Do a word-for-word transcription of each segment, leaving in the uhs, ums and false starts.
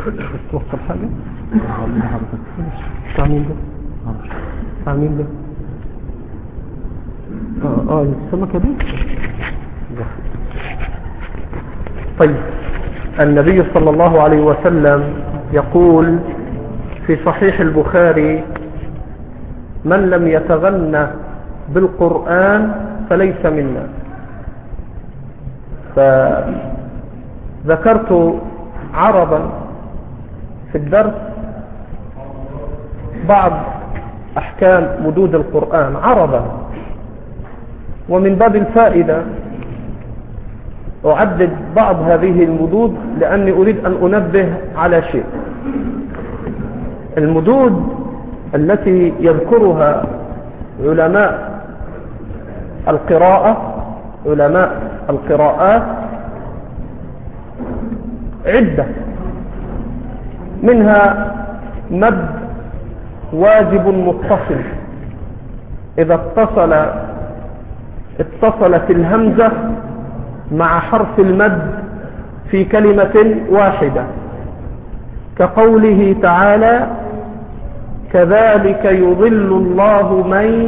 توصل حاجة تعمل ده تعمل ده اه اه السمكة دي. طيب النبي صلى الله عليه وسلم يقول في صحيح البخاري: من لم يتغنى بالقرآن فليس منا. فذكرت عرضا في الدرس بعض أحكام مدود القرآن عرضا، ومن باب الفائدة أعدد بعض هذه المدود لأني أريد أن أنبه على شيء. المدود التي يذكرها علماء القراءة علماء القراءات عدة، منها مد واجب متصل إذا اتصل اتصلت الهمزة مع حرف المد في كلمة واحدة، كقوله تعالى: كذلك يضل الله من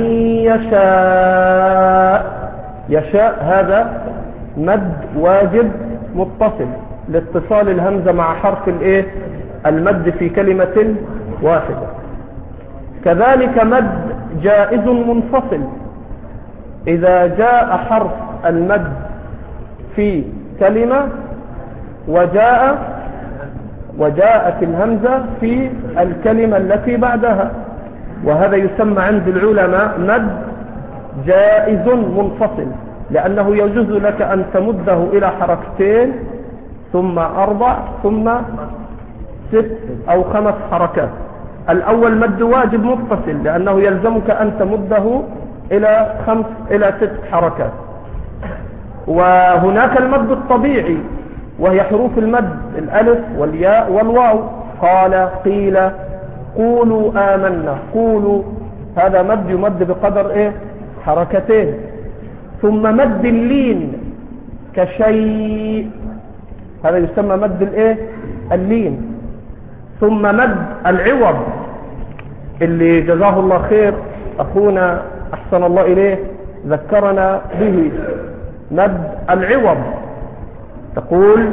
يشاء. يشاء هذا مد واجب متصل لاتصال الهمزة مع حرف الايه المد في كلمة واحدة. كذلك مد جائز منفصل إذا جاء حرف المد في كلمة وجاء وجاءت الهمزة في الكلمة التي بعدها، وهذا يسمى عند العلماء مد جائز منفصل، لأنه يجوز لك أن تمده إلى حركتين ثم أربع ثم ست أو خمس حركات. الأول مد واجب متصل لأنه يلزمك أن تمده إلى خمس إلى ست حركات. وهناك المد الطبيعي وهي حروف المد الألف والياء والواو. قال، قيل، قولوا آمنا. قولوا هذا مد يمد بقدر إيه حركتين. ثم مد اللين كشيء، هذا يسمى مد الإيه اللين. ثم مد العوض اللي جزاه الله خير أخونا أحسن الله إليه ذكرنا به، مد العوض. تقول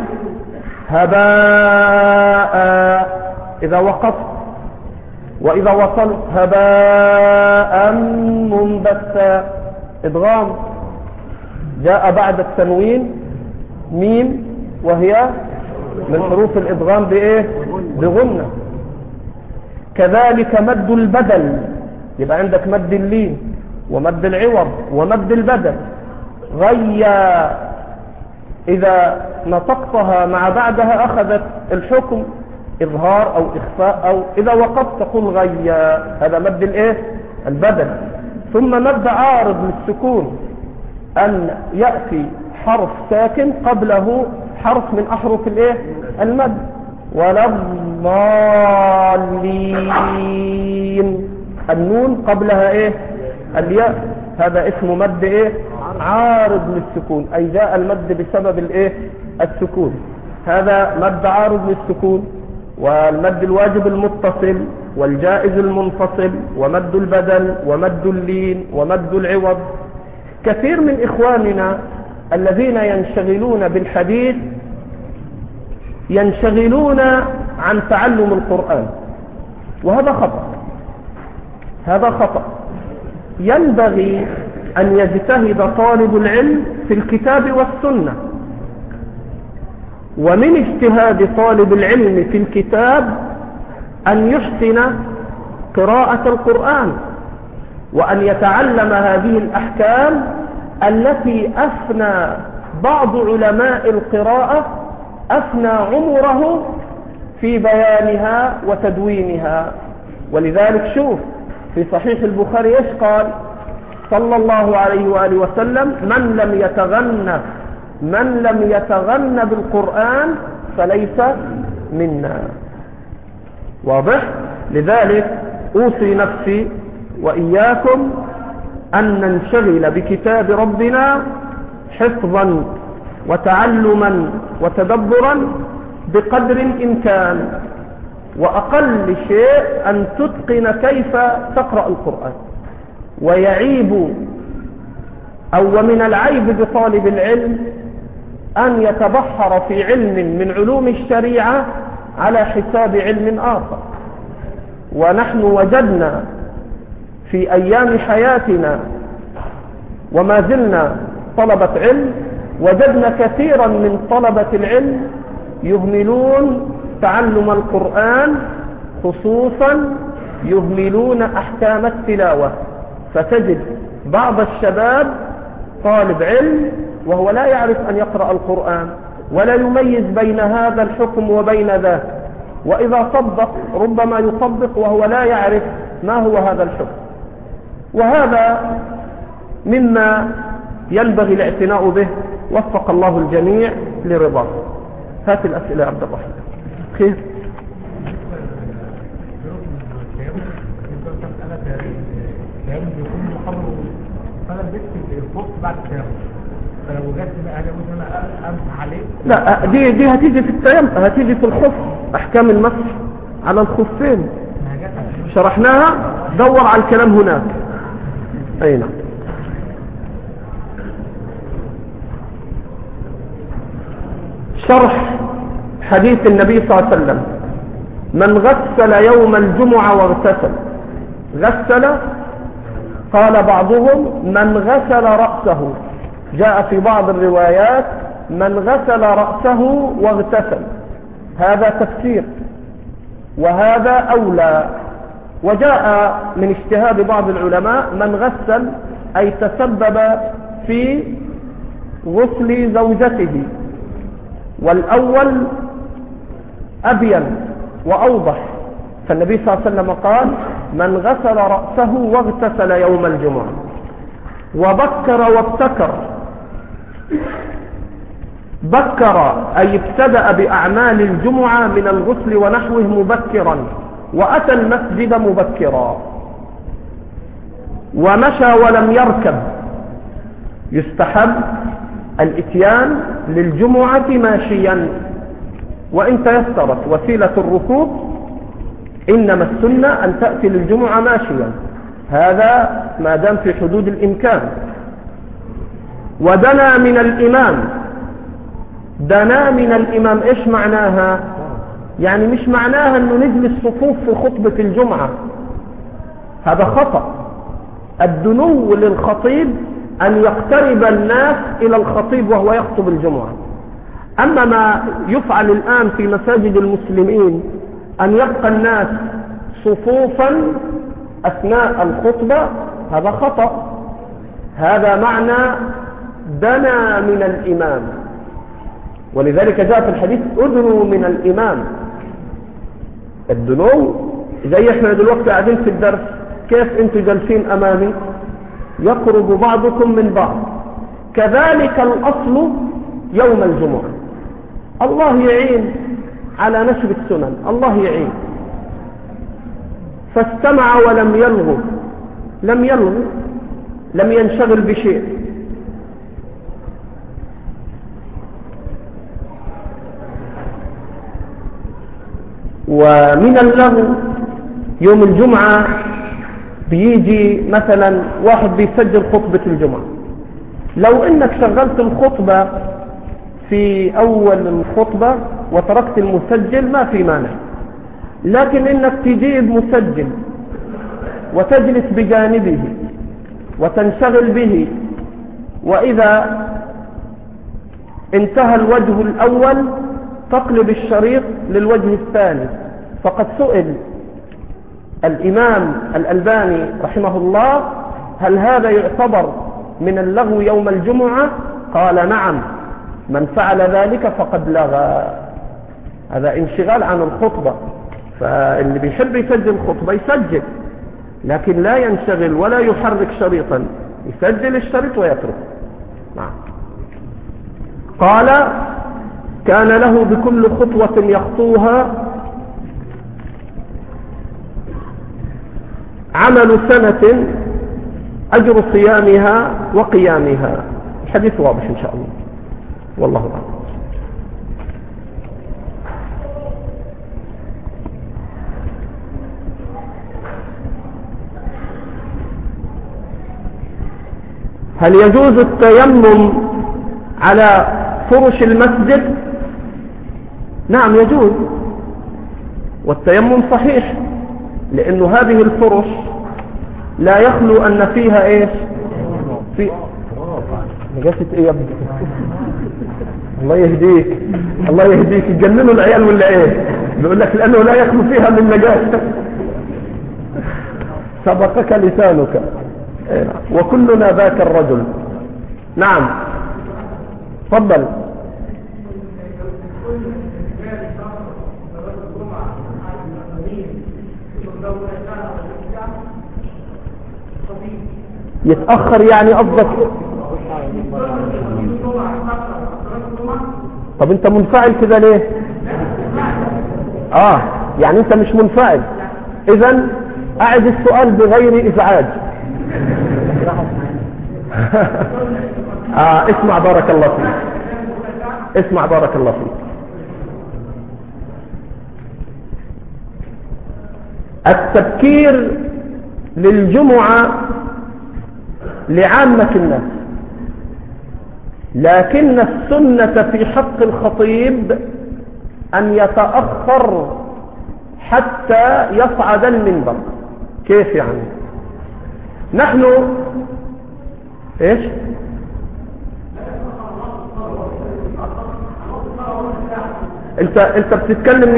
هباء إذا وقفت، وإذا وصلت هباء منبثا. إدغام جاء بعد التنوين ميم، وهي من حروف الإدغام بإيه بغنة. كذلك مد البدل، يبقى عندك مد اللين ومد العوض ومد البدل. غيا إذا نطقتها مع بعدها أخذت الحكم إظهار أو إخفاء، أو إذا وقفت تقول غيا، هذا مد الإيه البدل. ثم مد عارض للسكون، أن يأتي حرف ساكن قبله حرف من أحرف الإيه المد. ولا الضالين، النون قبلها إيه الياء، هذا اسمه مد إيه عارض للسكون، أي جاء المد بسبب الإيه السكون. هذا مد عارض للسكون. والمد الواجب المتصل والجائز المنفصل ومد البدل ومد اللين ومد العوض. كثير من إخواننا الذين ينشغلون بالحديث ينشغلون عن تعلم القرآن، وهذا خطأ. هذا خطأ. ينبغي أن يجتهد طالب العلم في الكتاب والسنة، ومن اجتهاد طالب العلم في الكتاب أن يحسن قراءة القرآن، وأن يتعلم هذه الأحكام التي أفنى بعض علماء القراءة أفنى عمره في بيانها وتدوينها. ولذلك شوف في صحيح البخاري ايش قال صلى الله عليه وآله وسلم: من لم يتغنى من لم يتغنى بالقرآن فليس منا. واضح؟ لذلك أوصي نفسي وإياكم أن ننشغل بكتاب ربنا حفظا وتعلما وتدبرا بقدر الإمكان، وأقل شيء أن تتقن كيف تقرأ القرآن. ويعيب أو ومن العيب بطالب العلم أن يتبحر في علم من علوم الشريعة على حساب علم آخر. ونحن وجدنا في أيام حياتنا وما زلنا طلبة علم، وجدنا كثيرا من طلبة العلم يهملون تعلم القرآن، خصوصا يهملون أحكام التلاوة. فتجد بعض الشباب طالب علم وهو لا يعرف أن يقرأ القرآن ولا يميز بين هذا الحكم وبين ذاك، وإذا طبق ربما يطبق وهو لا يعرف ما هو هذا الحكم. وهذا مما ينبغي الاعتناء به. وفق الله الجميع لرضاه. هات الأسئلة يا عبد الرحمن. خير. لا، دي دي هتيجي في التيمم، هتيجي في الخف، احكام المسح على الخفين شرحناها. دور على الكلام هناك. اي نعم. شرح حديث النبي صلى الله عليه وسلم: من غسل يوم الجمعة واغتسل. غسل، قال بعضهم من غسل رأسه، جاء في بعض الروايات من غسل رأسه واغتسل. هذا تفسير وهذا أولى. وجاء من اجتهاد بعض العلماء من غسل أي تسبب في غسل زوجته، والأول أبين وأوضح. فالنبي صلى الله عليه وسلم قال من غسل رأسه واغتسل يوم الجمعة. وبكر وابتكر. بكر أي ابتدأ بأعمال الجمعة من الغسل ونحوه مبكرا، وأتى المسجد مبكرا. ومشى ولم يركب. يستحب الاتيان للجمعة ماشيا، وإن تيسرت وسيلة الركوب إنما السنة أن تأتي للجمعة ماشيا، هذا ما دام في حدود الإمكان. ودنا من الإمام. دنا من الإمام إيش معناها؟ يعني مش معناها أنه نجلس صفوف في خطبة الجمعة، هذا خطأ. الدنو للخطيب أن يقترب الناس إلى الخطيب وهو يخطب الجمعة. أما ما يفعل الآن في مساجد المسلمين أن يبقى الناس صفوفا أثناء الخطبة، هذا خطأ. هذا معنى دنا من الإمام، ولذلك جاء في الحديث أدنوا من الإمام. الدنو زي احنا دلوقتي قاعدين في الدرس، كيف انتوا جالسين أمامي؟ يقرب بعضكم من بعض. كذلك الأصل يوم الجمعة. الله يعين على نشر السنن، الله يعين. فاستمع ولم يلغو، لم يلغو، لم ينشغل بشيء. ومن اللغو يوم الجمعة بيجي مثلا واحد بيسجل خطبة الجمعة، لو انك شغلت الخطبة في اول الخطبة وتركت المسجل ما في مانع، لكن انك تجيب مسجل وتجلس بجانبه وتنشغل به، واذا انتهى الوجه الاول تقلب الشريط للوجه الثاني. فقد سئل الإمام الألباني رحمه الله هل هذا يعتبر من اللغو يوم الجمعة؟ قال نعم، من فعل ذلك فقد لغى. هذا انشغال عن الخطبة. فاللي بيحب يسجل خطبة يسجل، لكن لا ينشغل ولا يحرك شريطا، يسجل الشريط ويترك. نعم. قال كان له بكل خطوة يخطوها عمل سنة أجر صيامها وقيامها. الحديث واضح إن شاء الله، والله أعلم. هل يجوز التيمم على فرش المسجد؟ نعم يجوز، والتيمم صحيح، لأنه هذه الفرش لا يخلو أن فيها إيش؟ في نجاسة إيه يا ابني؟ الله يهديك الله يهديك، يجننوا العيال ولا إيه؟ بيقول لك لأنه لا يخلو فيها من نجاسة. سبقك لسانك، وكلنا ذاك الرجل. نعم تفضل. يتأخر يعني قصدك؟ طب انت منفعل كده ليه؟ اه يعني انت مش منفعل، اذا اعد السؤال بغير ازعاج. آه اسمع بارك الله فيك، اسمع بارك الله فيك. التبكير للجمعة لعامة الناس، لكن السنة في حق الخطيب أن يتأخر حتى يصعد المنبر. كيف يعني؟ نحن ايش؟ انت انت بتتكلم.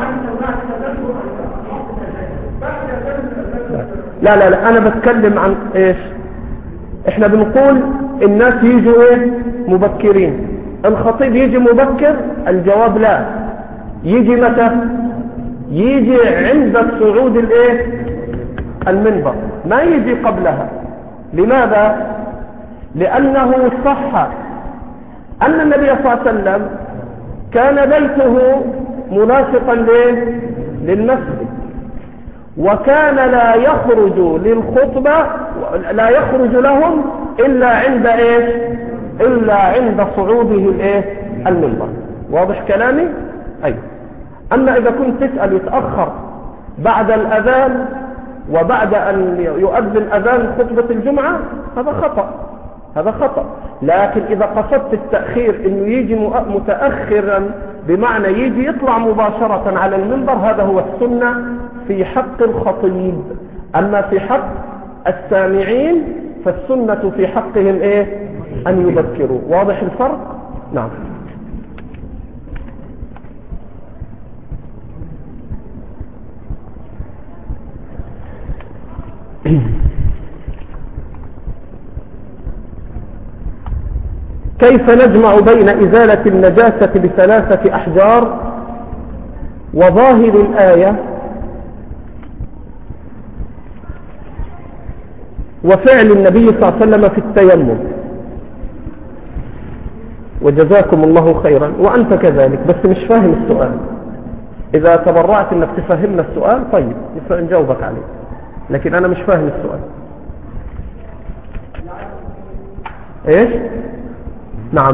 لا لا لا انا بتكلم عن ايش؟ احنا بنقول الناس يجوا ايه؟ مبكرين. الخطيب يجي مبكر؟ الجواب لا. يجي متى؟ يجي عند صعود الايه؟ المنبر، ما يجي قبلها. لماذا؟ لأنه صح أن النبي صلى الله عليه وسلم كان بيته ملاصقا للمسجد، وكان لا يخرج للخطبة لا يخرج لهم إلا عند إيش؟ إلا عند صعوده الإيه؟ المنبر. واضح كلامي؟ أي. أما إذا كنت تسأل يتأخر بعد الأذان وبعد أن يؤذن أذان خطبة الجمعة، هذا خطأ، هذا خطأ. لكن إذا قصدت التأخير إنه يجي متأخرا بمعنى يجي يطلع مباشرة على المنبر، هذا هو السنة في حق الخطيب. أما في حق السامعين فالسنة في حقهم إيه؟ أن يبكروا. واضح الفرق؟ نعم. كيف نجمع بين إزالة النجاسة بثلاثة أحجار وظاهر الآية وفعل النبي صلى الله عليه وسلم في التيمم؟ وجزاكم الله خيرا، وأنت كذلك، بس مش فاهم السؤال. إذا تبرعت أنك تفهمنا السؤال طيب نجاوبك عليه، لكن أنا مش فاهم السؤال. إيش؟ نعم.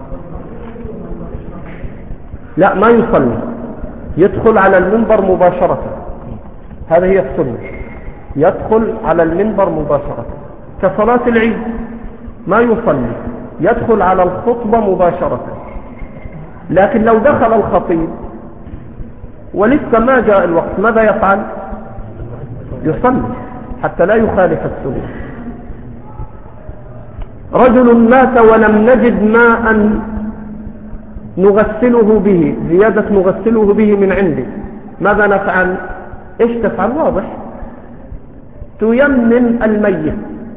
لا ما يصلي، يدخل على المنبر مباشرة، هذه هي السنة، يدخل على المنبر مباشرة كصلاة العيد. ما يصلي، يدخل على الخطبة مباشرة. لكن لو دخل الخطيب ولسه ما جاء الوقت ماذا يفعل؟ يصلي حتى لا يخالف السنة. رجل مات ولم نجد ماء نغسله به، زيادة نغسله به من عندي، ماذا نفعل؟ ايش تفعل؟ واضح، تيمم الميت،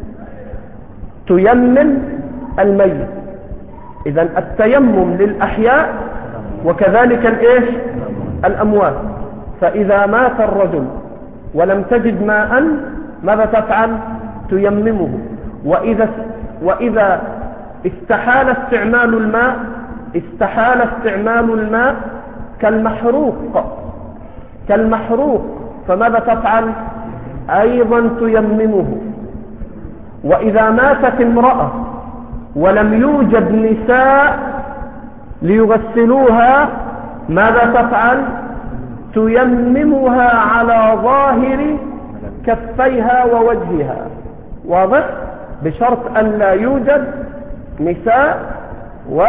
تيمم الميت. اذا التيمم للأحياء وكذلك الايش؟ الأموات. فإذا مات الرجل ولم تجد ماء ماذا تفعل؟ تيممه. وإذا وإذا استحال استعمال الماء استحال استعمال الماء كالمحروق كالمحروق فماذا تفعل؟ أيضا تيممه. وإذا ماتت امرأة ولم يوجد نساء ليغسلوها ماذا تفعل؟ تيممها على ظاهر كفيها ووجهها. واضح؟ بشرط أن لا يوجد نساء و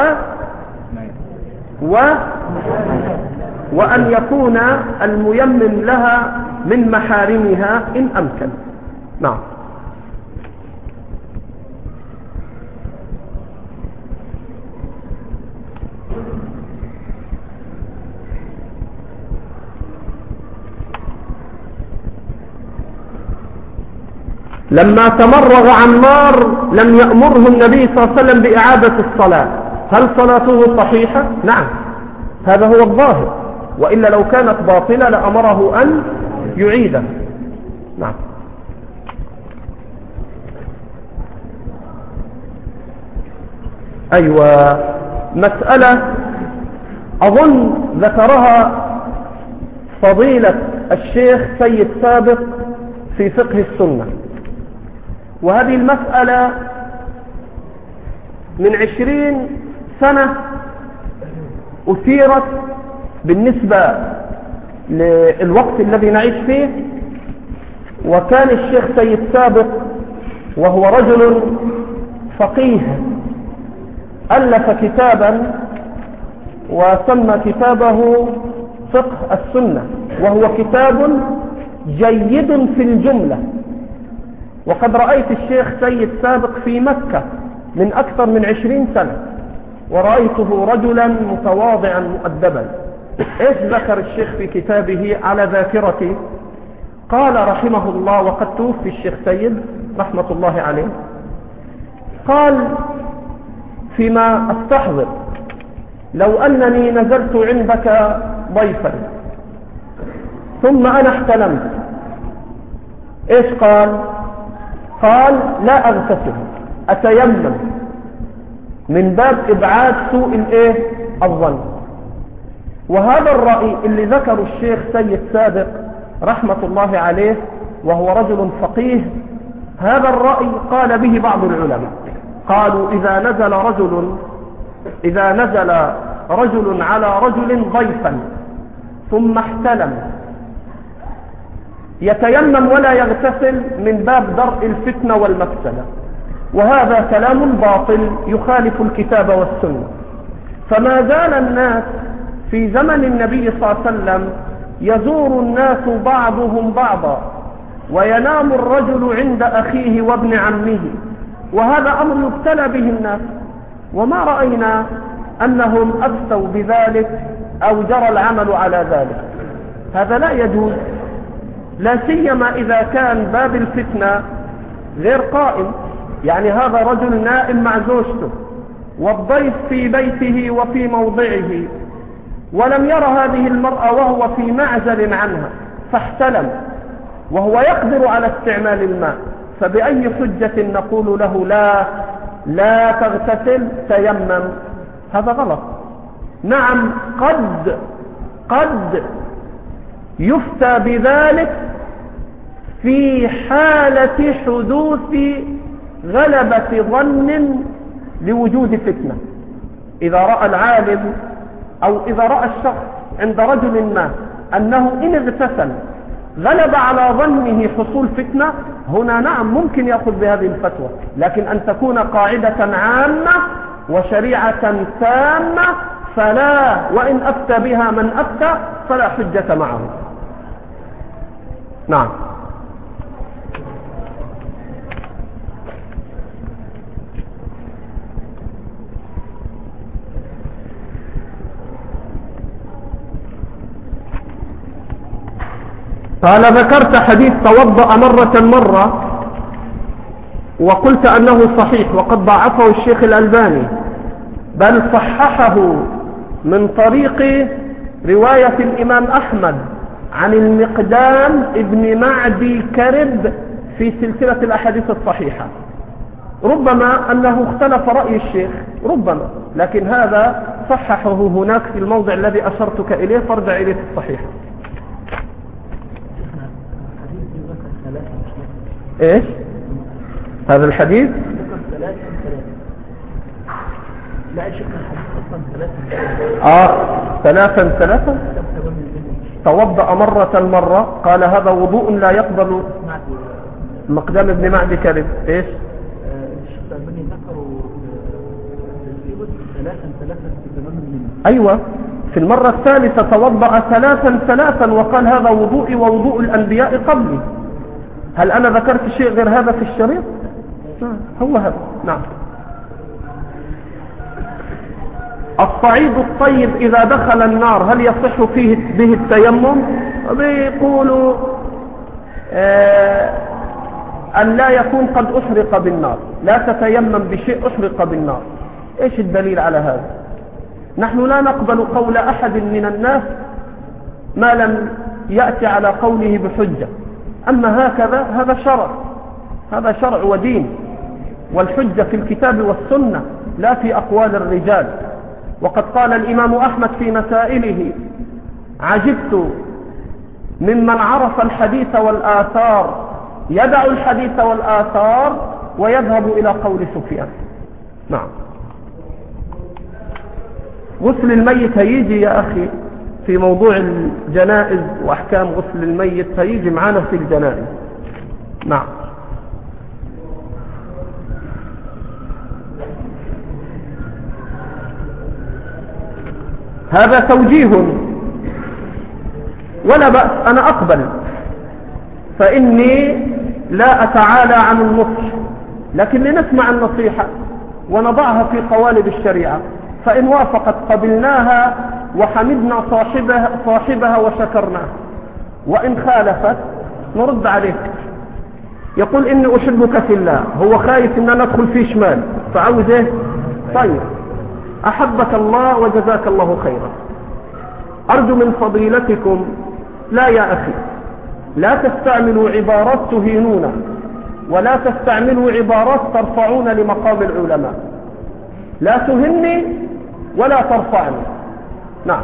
و وأن يكون الميمم لها من محارمها إن أمكن. نعم. لما تمرغ عمار لم يأمره النبي صلى الله عليه وسلم بإعادة الصلاة، هل صلاته صحيحة؟ نعم، هذا هو الظاهر، وإلا لو كانت باطلة لأمره أن يعيدها. نعم. أيوة، مسألة أظن ذكرها فضيلة الشيخ سيد سابق في فقه السنة، وهذه المسألة من عشرين سنة أثيرت بالنسبة للوقت الذي نعيش فيه، وكان الشيخ سيد سابق وهو رجل فقيه ألف كتابا وسمى كتابه فقه السنة، وهو كتاب جيد في الجملة. وقد رأيت الشيخ سيد سابق في مكة من أكثر من عشرين سنة، ورأيته رجلا متواضعا مؤدبا. إيش ذكر الشيخ في كتابه على ذاكرتي؟ قال رحمه الله، وقد توفي الشيخ سيد رحمة الله عليه، قال فيما أستحضر: لو أنني نزلت عندك ضيفا ثم أنا احتلمت، إيش قال؟ قال: لا أغتسل، أتيمم من باب إبعاد سوء الإيه؟ الظن. وهذا الرأي اللي ذكره الشيخ سيد سابق رحمة الله عليه وهو رجل فقيه، هذا الرأي قال به بعض العلماء، قالوا إذا نزل رجل إذا نزل رجل على رجل ضيفا ثم احتلم يتيمم ولا يغتسل من باب درء الفتنة والمفسدة، وهذا كلام باطل يخالف الكتاب والسنة. فما زال الناس في زمن النبي صلى الله عليه وسلم يزور الناس بعضهم بعضا، وينام الرجل عند أخيه وابن عمه، وهذا أمر يبتلى به الناس، وما رأينا أنهم أفتوا بذلك أو جرى العمل على ذلك. هذا لا يجوز، لا سيما إذا كان باب الفتنة غير قائم، يعني هذا رجل نائم مع زوجته والضيف في بيته وفي موضعه، ولم يرى هذه المرأة وهو في معزل عنها فاحتلم وهو يقدر على استعمال الماء، فبأي حجة نقول له لا لا تغتسل، تيمم؟ هذا غلط. نعم، قد قد يفتى بذلك في حالة حدوث غلبة ظن لوجود فتنة، إذا رأى العالم أو إذا رأى الشخص عند رجل ما أنه إن اغتسل غلب على ظنه حصول فتنة، هنا نعم ممكن يأخذ بهذه الفتوى، لكن أن تكون قاعدة عامة وشريعة تامة فلا، وإن أفتى بها من أفتى فلا حجة معه. نعم. قال: ذكرت حديث توضأ مرة مرة وقلت أنه صحيح، وقد ضعفه الشيخ الألباني، بل صححه من طريق رواية الإمام أحمد عن المقدام ابن معدي كرب في سلسلة الأحاديث الصحيحة. ربما أنه اختلف رأي الشيخ، ربما، لكن هذا صححه هناك في الموضع الذي أشرتك إليه، فارجع إليه في الصحيحة. إيش هذا الحديث؟ لا شك الحديث أصلا ثلاثة آه ثلاثا ثلاثا توضأ مرة مرة، قال هذا وضوء لا يقبل. مقدام ابن معدي كذب. إيش ثلاثا ثلاثا في تمام منه. أيوة، في المرة الثالثة توضأ ثلاثا ثلاثا وقال هذا وضوئي ووضوء الأنبياء قبلي. هل أنا ذكرت شيء غير هذا في الشريط؟ هو هذا. نعم. الصعيد الطيب إذا دخل النار هل يصح فيه به التيمم؟ بيقولوا آه أن لا يكون قد أحرق بالنار، لا تتيمم بشيء أحرق بالنار. إيش الدليل على هذا؟ نحن لا نقبل قول أحد من الناس ما لم يأتي على قوله بحجة. أما هكذا هذا شرع، هذا شرع ودين، والحجة في الكتاب والسنة لا في أقوال الرجال. وقد قال الإمام أحمد في مسائله: عجبت ممن عرف الحديث والآثار يدع الحديث والآثار ويذهب إلى قول سفيان. نعم. غسل الميت هيجي يا أخي في موضوع الجنائز وأحكام غسل الميت، هيجي معنا في الجنائز. نعم. هذا توجيه ولا بأس، أنا أقبل، فإني لا أتعالى عن النصح، لكن لنسمع النصيحة ونضعها في قوالب الشريعة، فإن وافقت قبلناها وحمدنا صاحبها, صاحبها وشكرناها، وإن خالفت نرد عليك. يقول إني أحبك في الله، هو خايف إن أنا أدخل في شمال فعاوز إيه؟ طيب، أحبك الله وجزاك الله خيرا. أرجو من فضيلتكم لا يا أخي، لا تستعملوا عبارات تهينون، ولا تستعملوا عبارات ترفعون لمقام العلماء. لا تهني ولا ترفعني. نعم.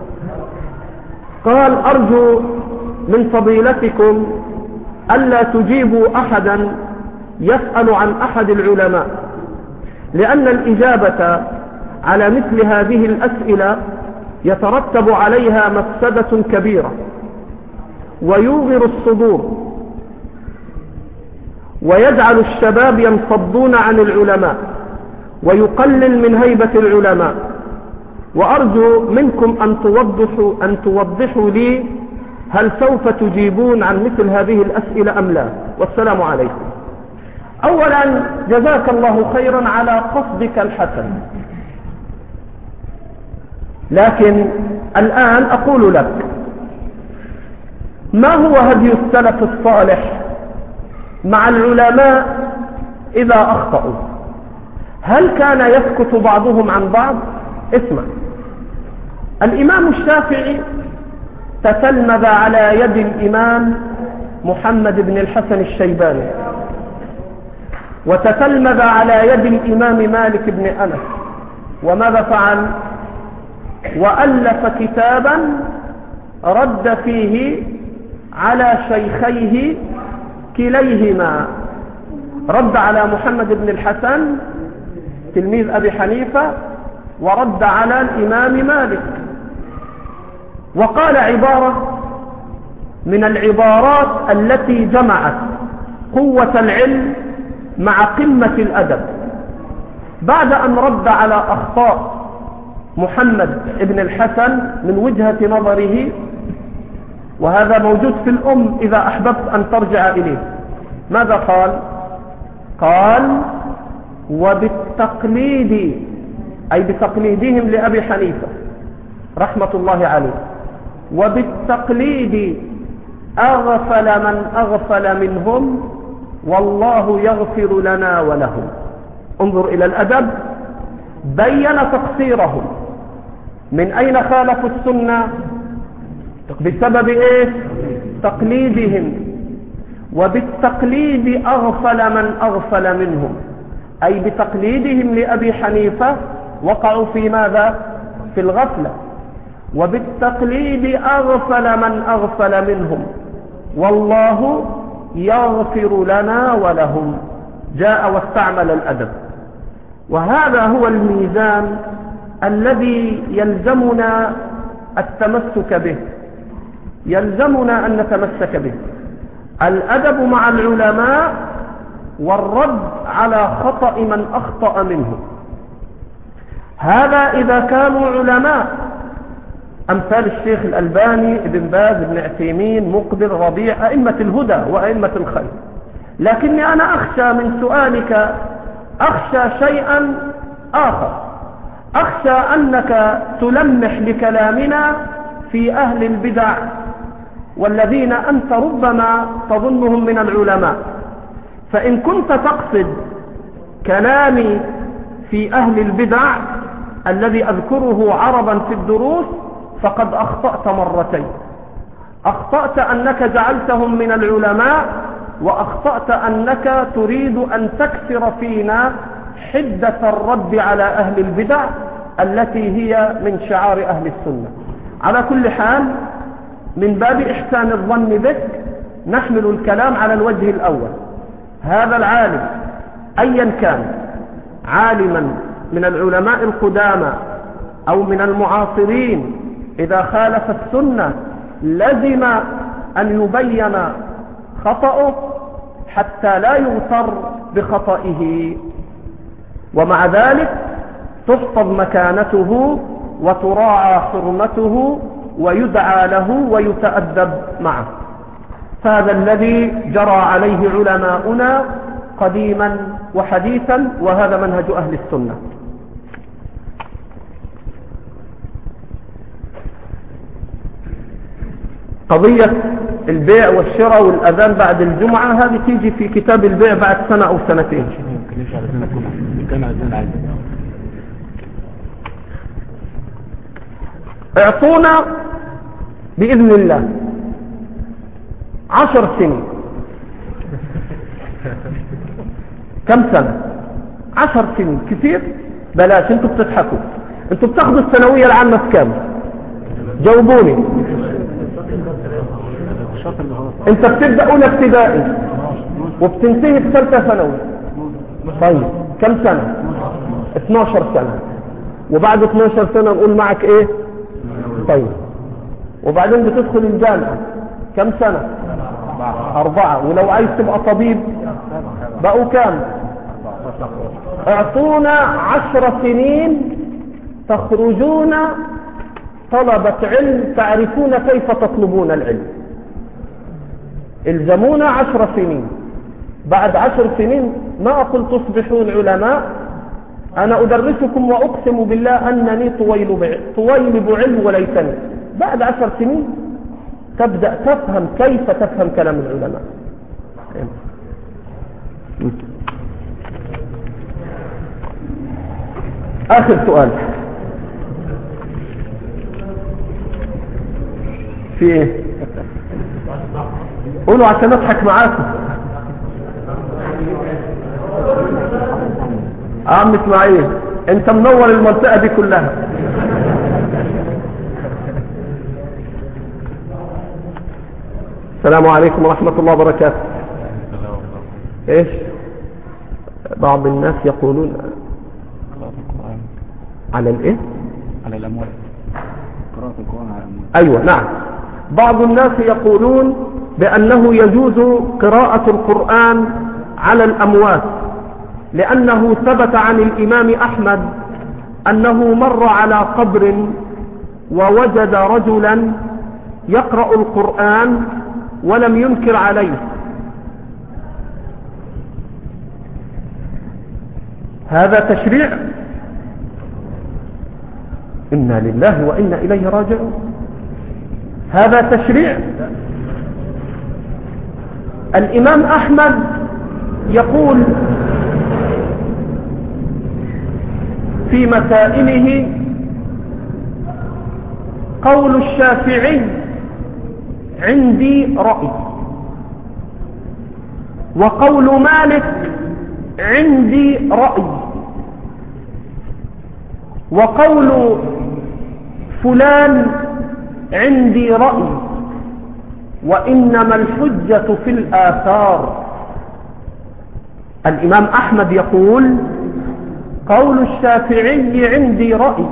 قال: أرجو من فضيلتكم ألا تجيبوا أحدا يسأل عن أحد العلماء، لأن الإجابة على مثل هذه الأسئلة يترتب عليها مفسدة كبيرة ويوغر الصدور ويجعل الشباب ينفضون عن العلماء ويقلل من هيبة العلماء. وأرجو منكم أن توضحوا, أن توضحوا لي هل سوف تجيبون عن مثل هذه الأسئلة أم لا. والسلام عليكم. أولا جزاك الله خيرا على قصدك الحسن، لكن الآن أقول لك ما هو هدي السلف الصالح مع العلماء إذا أخطأوا؟ هل كان يسكت بعضهم عن بعض؟ اسمع، الإمام الشافعي تتلمذ على يد الإمام محمد بن الحسن الشيباني، وتتلمذ على يد الإمام مالك بن أنس، وماذا فعل؟ وألف كتابا رد فيه على شيخيه كليهما، رد على محمد بن الحسن تلميذ أبي حنيفة، ورد على الإمام مالك، وقال عبارة من العبارات التي جمعت قوة العلم مع قمة الأدب. بعد أن رد على أخطاء محمد بن الحسن من وجهة نظره، وهذا موجود في الأم إذا أحببت أن ترجع إليه، ماذا قال؟ قال: وبالتقليد، أي بتقليدهم لأبي حنيفة رحمة الله عليه، وبالتقليد أغفل من أغفل منهم والله يغفر لنا ولهم. انظر إلى الأدب، بين تقصيرهم. من أين خالفوا السنة؟ بسبب إيه؟ تقليدهم. وبالتقليد أغفل من أغفل منهم، أي بتقليدهم لأبي حنيفة وقعوا في ماذا؟ في الغفلة. وبالتقليد أغفل من أغفل منهم والله يغفر لنا ولهم. جاء واستعمل الأدب، وهذا هو الميزان الذي يلزمنا التمسك به، يلزمنا أن نتمسك به، الأدب مع العلماء والرد على خطأ من أخطأ منه. هذا إذا كانوا علماء أمثال الشيخ الألباني، ابن باز، ابن عثيمين، مقبل، ربيع، أئمة الهدى وأئمة الخير. لكني أنا أخشى من سؤالك، أخشى شيئا آخر، أخشى أنك تلمح بكلامنا في أهل البدع والذين أنت ربما تظنهم من العلماء. فإن كنت تقصد كلامي في أهل البدع الذي أذكره عرضا في الدروس فقد أخطأت مرتين. أخطأت أنك جعلتهم من العلماء، وأخطأت أنك تريد أن تكسر فينا حدة الرد على أهل البدع التي هي من شعار أهل السنة. على كل حال من باب إحسان الظن بك نحمل الكلام على الوجه الأول. هذا العالم أيا كان، عالما من العلماء القدامى أو من المعاصرين، إذا خالف السنة لزم أن يبين خطأه حتى لا يغتر بخطئه، ومع ذلك تحفظ مكانته وتراعى حرمته ويدعى له ويتأدب معه. فهذا الذي جرى عليه علماؤنا قديما وحديثا، وهذا منهج أهل السنة. قضية البيع والشراء والأذان بعد الجمعة هذه تيجي في كتاب البيع بعد سنة أو سنتين. اعطونا بإذن الله عشر سنين. كم سنة؟ عشر سنين كثير؟ بلاش، انتوا بتضحكوا. انتوا بتاخدوا الثانوية العامة في كام؟ جاوبوني. انت بتبدأ اولى ابتدائي وبتنتهي بثالثة ثانوي. طيب كم سنة؟ اثناشر سنة. وبعد اثناشر سنة نقول معك ايه؟ طيب وبعدين بتدخل الجامعة كم سنة؟ أربعة. ولو عايز تبقى طبيب بقوا كام؟ اعطونا عشر سنين تخرجون طلبة علم تعرفون كيف تطلبون العلم. الزمونا عشر سنين. بعد عشر سنين ما أقول تصبحون علماء، أنا أدرسكم وأقسم بالله أنني طويل طويلب علم وليتني. بعد عشر سنين تبدأ تفهم كيف تفهم كلام العلماء. آخر سؤال في ايه؟ قولوا عشان اضحك معاكم. عم اسماعيل انت منور المنطقة دي كلها. السلام عليكم ورحمة الله وبركاته. ايش بعض الناس يقولون على الايه؟ على الاموال، قراءة القرآن على الاموال. ايوه نعم، بعض الناس يقولون بانه يجوز قراءة القرآن على الاموات، لانه ثبت عن الامام احمد انه مر على قبر ووجد رجلا يقرأ القرآن ولم ينكر عليه. هذا تشريع؟ إنا لله وإنا إليه راجعون. هذا تشريع؟ الإمام أحمد يقول في مسائله قول الشافعي عندي رأي، وقول مالك عندي رأي، وقول فلان عندي رأي، وإنما الحجة في الآثار. الإمام أحمد يقول قول الشافعي عندي رأي،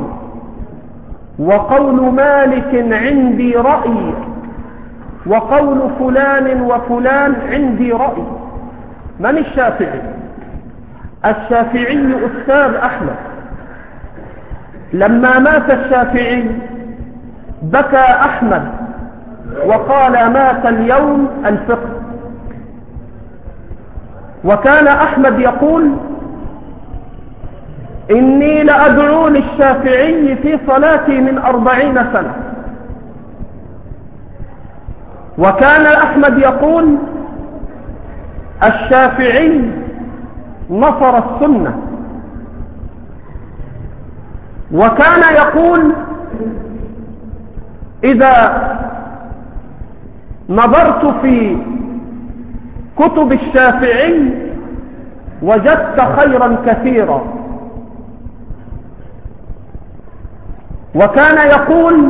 وقول مالك عندي رأي، وقول فلان وفلان عندي رأي. من الشافعي؟ الشافعي أستاذ أحمد، لما مات الشافعي بكى أحمد وقال مات اليوم الفقه. وكان أحمد يقول إني لأدعو للشافعي في صلاتي من أربعين سنة. وكان أحمد يقول الشافعي نصر السنة. وكان يقول إذا نظرت في كتب الشافعي وجدت خيرا كثيرا. وكان يقول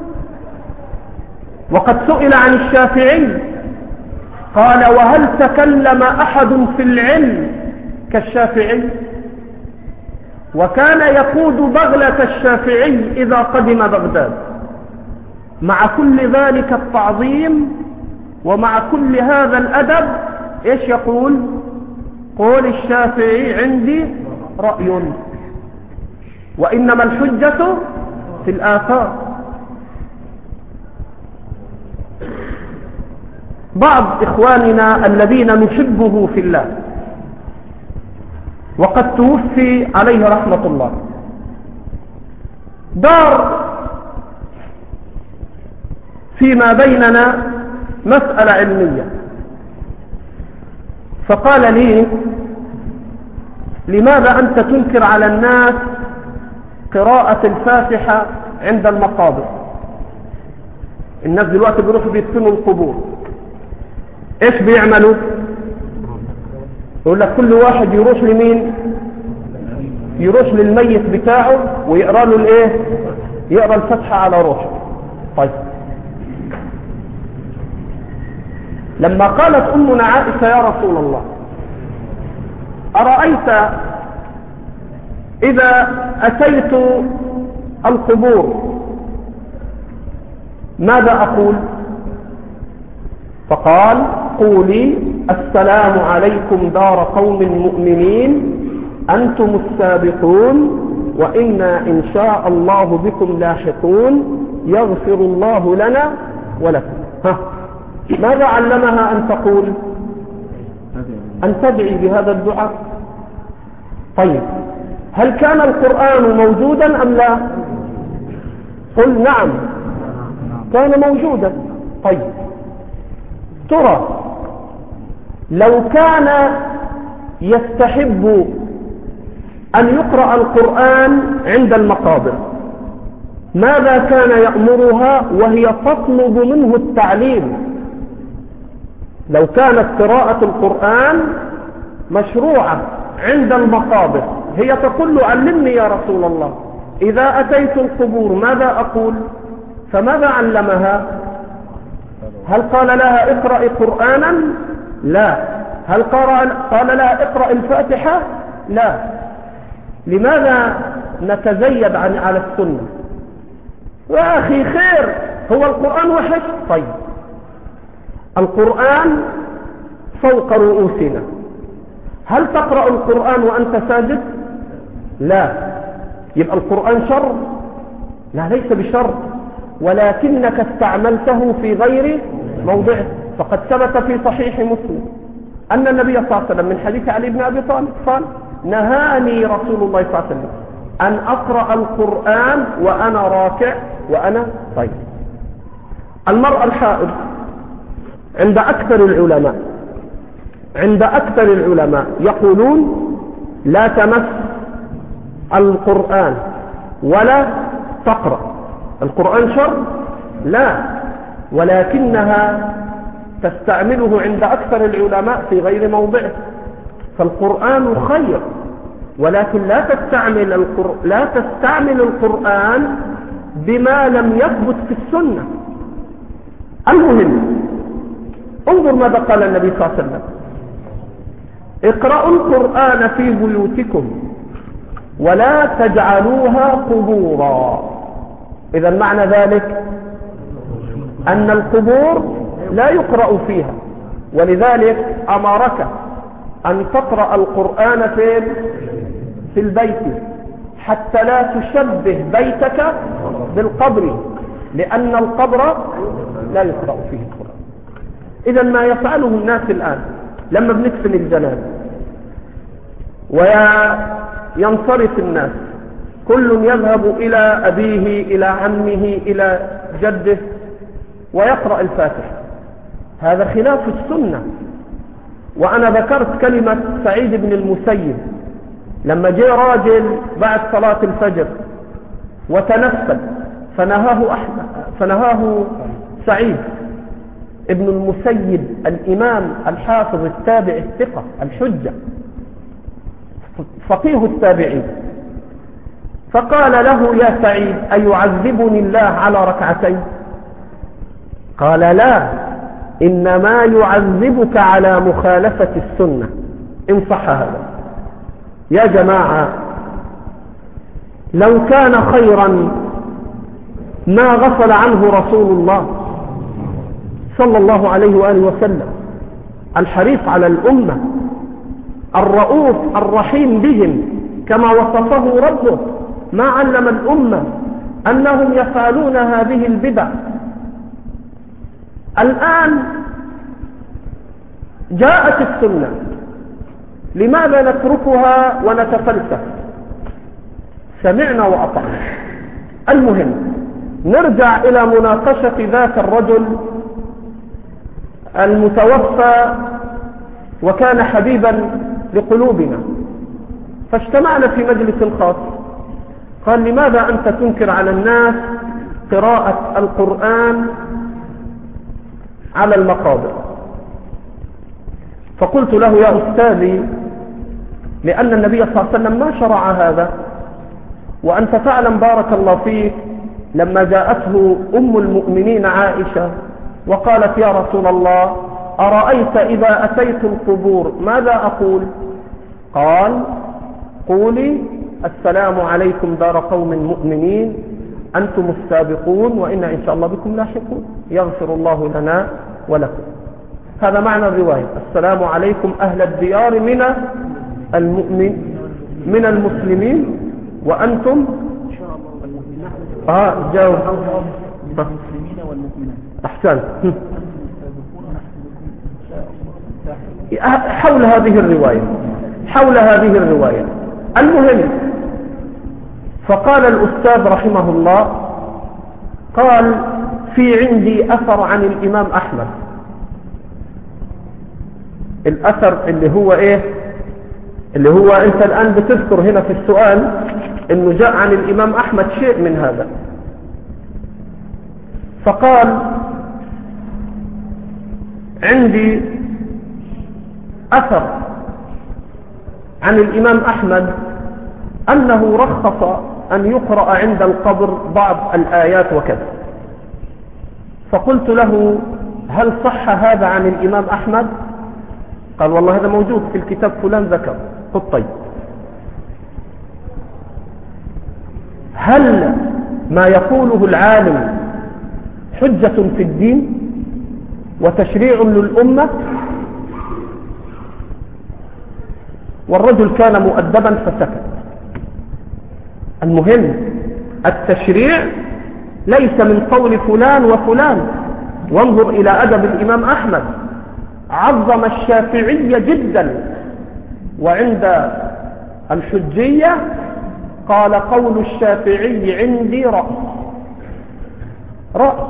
وقد سئل عن الشافعي قال وهل تكلم أحد في العلم كالشافعي؟ وكان يقود بغلة الشافعي إذا قدم بغداد. مع كل ذلك التعظيم ومع كل هذا الأدب إيش يقول؟ قول الشافعي عندي رأي وإنما الحجة في الآثار. بعض إخواننا الذين نحبه في الله وقد توفي عليه رحمة الله دار فيما بيننا مسألة علمية، فقال لي لماذا أنت تنكر على الناس قراءة الفاتحة عند المقابر؟ الناس دلوقتي بيروحوا بيدفنوا القبور، ايش بيعملوا؟ يقول لك كل واحد يروح لمين؟ يروح للميت بتاعه ويقرأ له الايه؟ يقرأ الفاتحة على روحه. طيب لما قالت أمنا عائشة يا رسول الله أرأيت إذا أتيت القبور ماذا أقول؟ فقال قولي السلام عليكم دار قوم مؤمنين أنتم السابقون وإنا إن شاء الله بكم لاحقون يغفر الله لنا ولكم. ها ماذا علمها أن تقول؟ أن تدعي بهذا الدعاء. طيب هل كان القرآن موجودا أم لا؟ قل نعم كان موجودا. طيب ترى لو كان يستحب أن يقرأ القرآن عند المقابر ماذا كان يأمرها وهي تطلب منه التعليم؟ لو كانت قراءة القرآن مشروعة عند المقابر هي تقول له علمني يا رسول الله إذا أتيت القبور ماذا أقول؟ فماذا علمها؟ هل قال لها اقرأي قرآنا؟ لا. هل قال لها اقرأ الفاتحة؟ لا. لماذا نتزيد عن على السنة؟ يا أخي خير هو القرآن وحش؟ طيب القرآن فوق رؤوسنا، هل تقرأ القرآن وأنت ساجد؟ لا. يبقى القرآن شر؟ لا ليس بشر، ولكنك استعملته في غير موضعه. فقد ثبت في صحيح مسلم أن النبي صلى الله عليه وسلم من حديث علي بن أبي طالب قال نهاني رسول الله صلى الله عليه وسلم أن أقرأ القرآن وأنا راكع وأنا طيب. المرأة الحائض عند أكثر العلماء عند أكثر العلماء يقولون لا تمس القرآن ولا تقرأ. القرآن شر؟ لا، ولكنها تستعمله عند أكثر العلماء في غير موضعه. فالقرآن خير، ولكن لا تستعمل القر... لا تستعمل القرآن بما لم يثبت في السنة. المهم انظر ماذا قال النبي صلى الله عليه وسلم اقرأوا القرآن في بيوتكم ولا تجعلوها قبورا. إذا معنى ذلك أن القبور لا يقرأ فيها، ولذلك أمرك أن تقرأ القرآن في في البيت حتى لا تشبه بيتك بالقبر، لأن القبر لا يقرأ فيه القرآن. إذا ما يفعله الناس الآن لما بنكفن الجنازة وينصرف الناس، كل يذهب إلى أبيه إلى عمه إلى جده ويقرأ الفاتحة، هذا خلاف السنة. وأنا ذكرت كلمة سعيد بن المسيب لما جاء راجل بعد صلاة الفجر وتنفل فنهاه أحمد فنهاه سعيد ابن المسيب الإمام الحافظ التابع الثقة الحجة فقيه التابعين، فقال له: يا سعيد أيعذبني الله على ركعتين؟ قال: لا، إنما يعذبك على مخالفة السنة، إن صح هذا. يا جماعة، لو كان خيرا ما غفل عنه رسول الله صلى الله عليه وآله وسلم، الحريص على الأمة، الرؤوف الرحيم بهم كما وصفه ربه، ما علم الأمة أنهم يفعلون هذه البدع. الآن جاءت السنة، لماذا نتركها ونتفلسف؟ سمعنا وأطعنا. المهم نرجع إلى مناقشة ذاك الرجل المتوفى وكان حبيبا لقلوبنا، فاجتمعنا في مجلس خاص. قال: لماذا أنت تنكر على الناس قراءة القرآن على المقابر؟ فقلت له: يا أستاذي، لأن النبي صلى الله عليه وسلم ما شرع هذا، وأنت تعلم بارك الله فيك لما جاءته أم المؤمنين عائشة وقالت: يا رسول الله، أرأيت إذا أتيت القبور ماذا أقول؟ قال: قولي: السلام عليكم دار قوم مؤمنين، أنتم السابقون وإنا إن شاء الله بكم لاحقون، يغفر الله لنا ولكم. هذا معنى الرواية: السلام عليكم أهل الديار من المؤمن من المسلمين وأنتم آه جاوب المسلمين والمؤمنات. أحسن. حول هذه الرواية حول هذه الرواية المهم، فقال الأستاذ رحمه الله: قال: في عندي أثر عن الإمام أحمد. الأثر اللي هو إيه؟ اللي هو أنت الآن بتذكر هنا في السؤال إنه جاء عن الإمام أحمد شيء من هذا. فقال: عندي أثر عن الإمام أحمد أنه رخص أن يقرأ عند القبر بعض الآيات وكذا. فقلت له: هل صح هذا عن الإمام أحمد؟ قال: والله هذا موجود في الكتاب فلان ذكر. قلت: طيب، هل ما يقوله العالم حجة في الدين وتشريع للأمة؟ والرجل كان مؤدبا فسكت. المهم التشريع ليس من قول فلان وفلان. وانظر إلى أدب الإمام أحمد، عظم الشافعية جدا، وعند الحجية قال: قول الشافعي عندي رأس رأس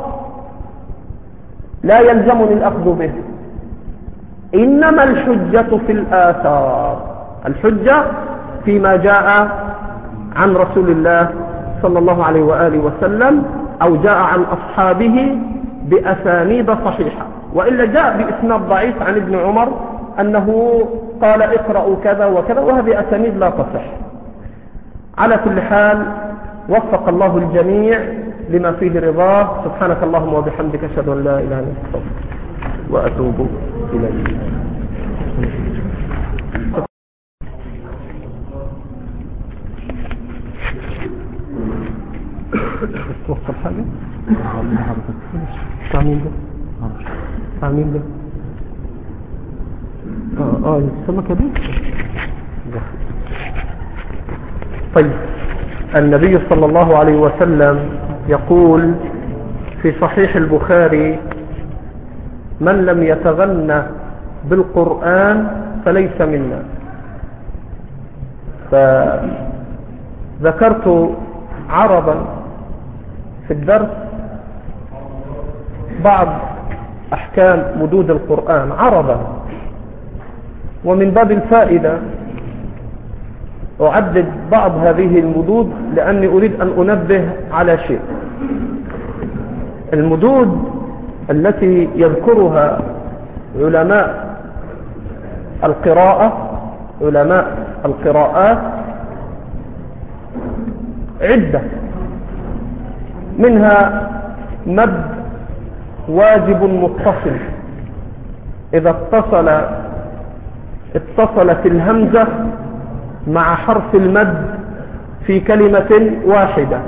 لا يلزمني الأخذ به، إنما الحجة في الآثار، الحجة فيما جاء عن رسول الله صلى الله عليه وآله وسلم أو جاء عن أصحابه بأسانيد صحيحة، وإلا جاء بإسناد ضعيف عن ابن عمر أنه قال: اقرأوا كذا وكذا، وهذه أسانيد لا تصح. على كل حال، وفق الله الجميع لما فيه رضاه. سبحانك اللهم وبحمدك، أشهد أن لا إله إلا أنت وأتوب إليك. توصل حاجة؟ تعمين ده؟ تعمين ده؟ اه اه السمكة دي؟ طيب النبي صلى الله عليه وسلم يقول في صحيح البخاري: من لم يتغنى بالقرآن فليس منا. فذكرت عرضا في الدرس بعض أحكام مدود القرآن عرضا، ومن باب الفائدة أعدد بعض هذه المدود لأني أريد أن أنبه على شيء. المدود التي يذكرها علماء القراءة علماء القراءات عدة، منها مد واجب متصل، إذا اتصل اتصلت الهمزة مع حرف المد في كلمة واحدة،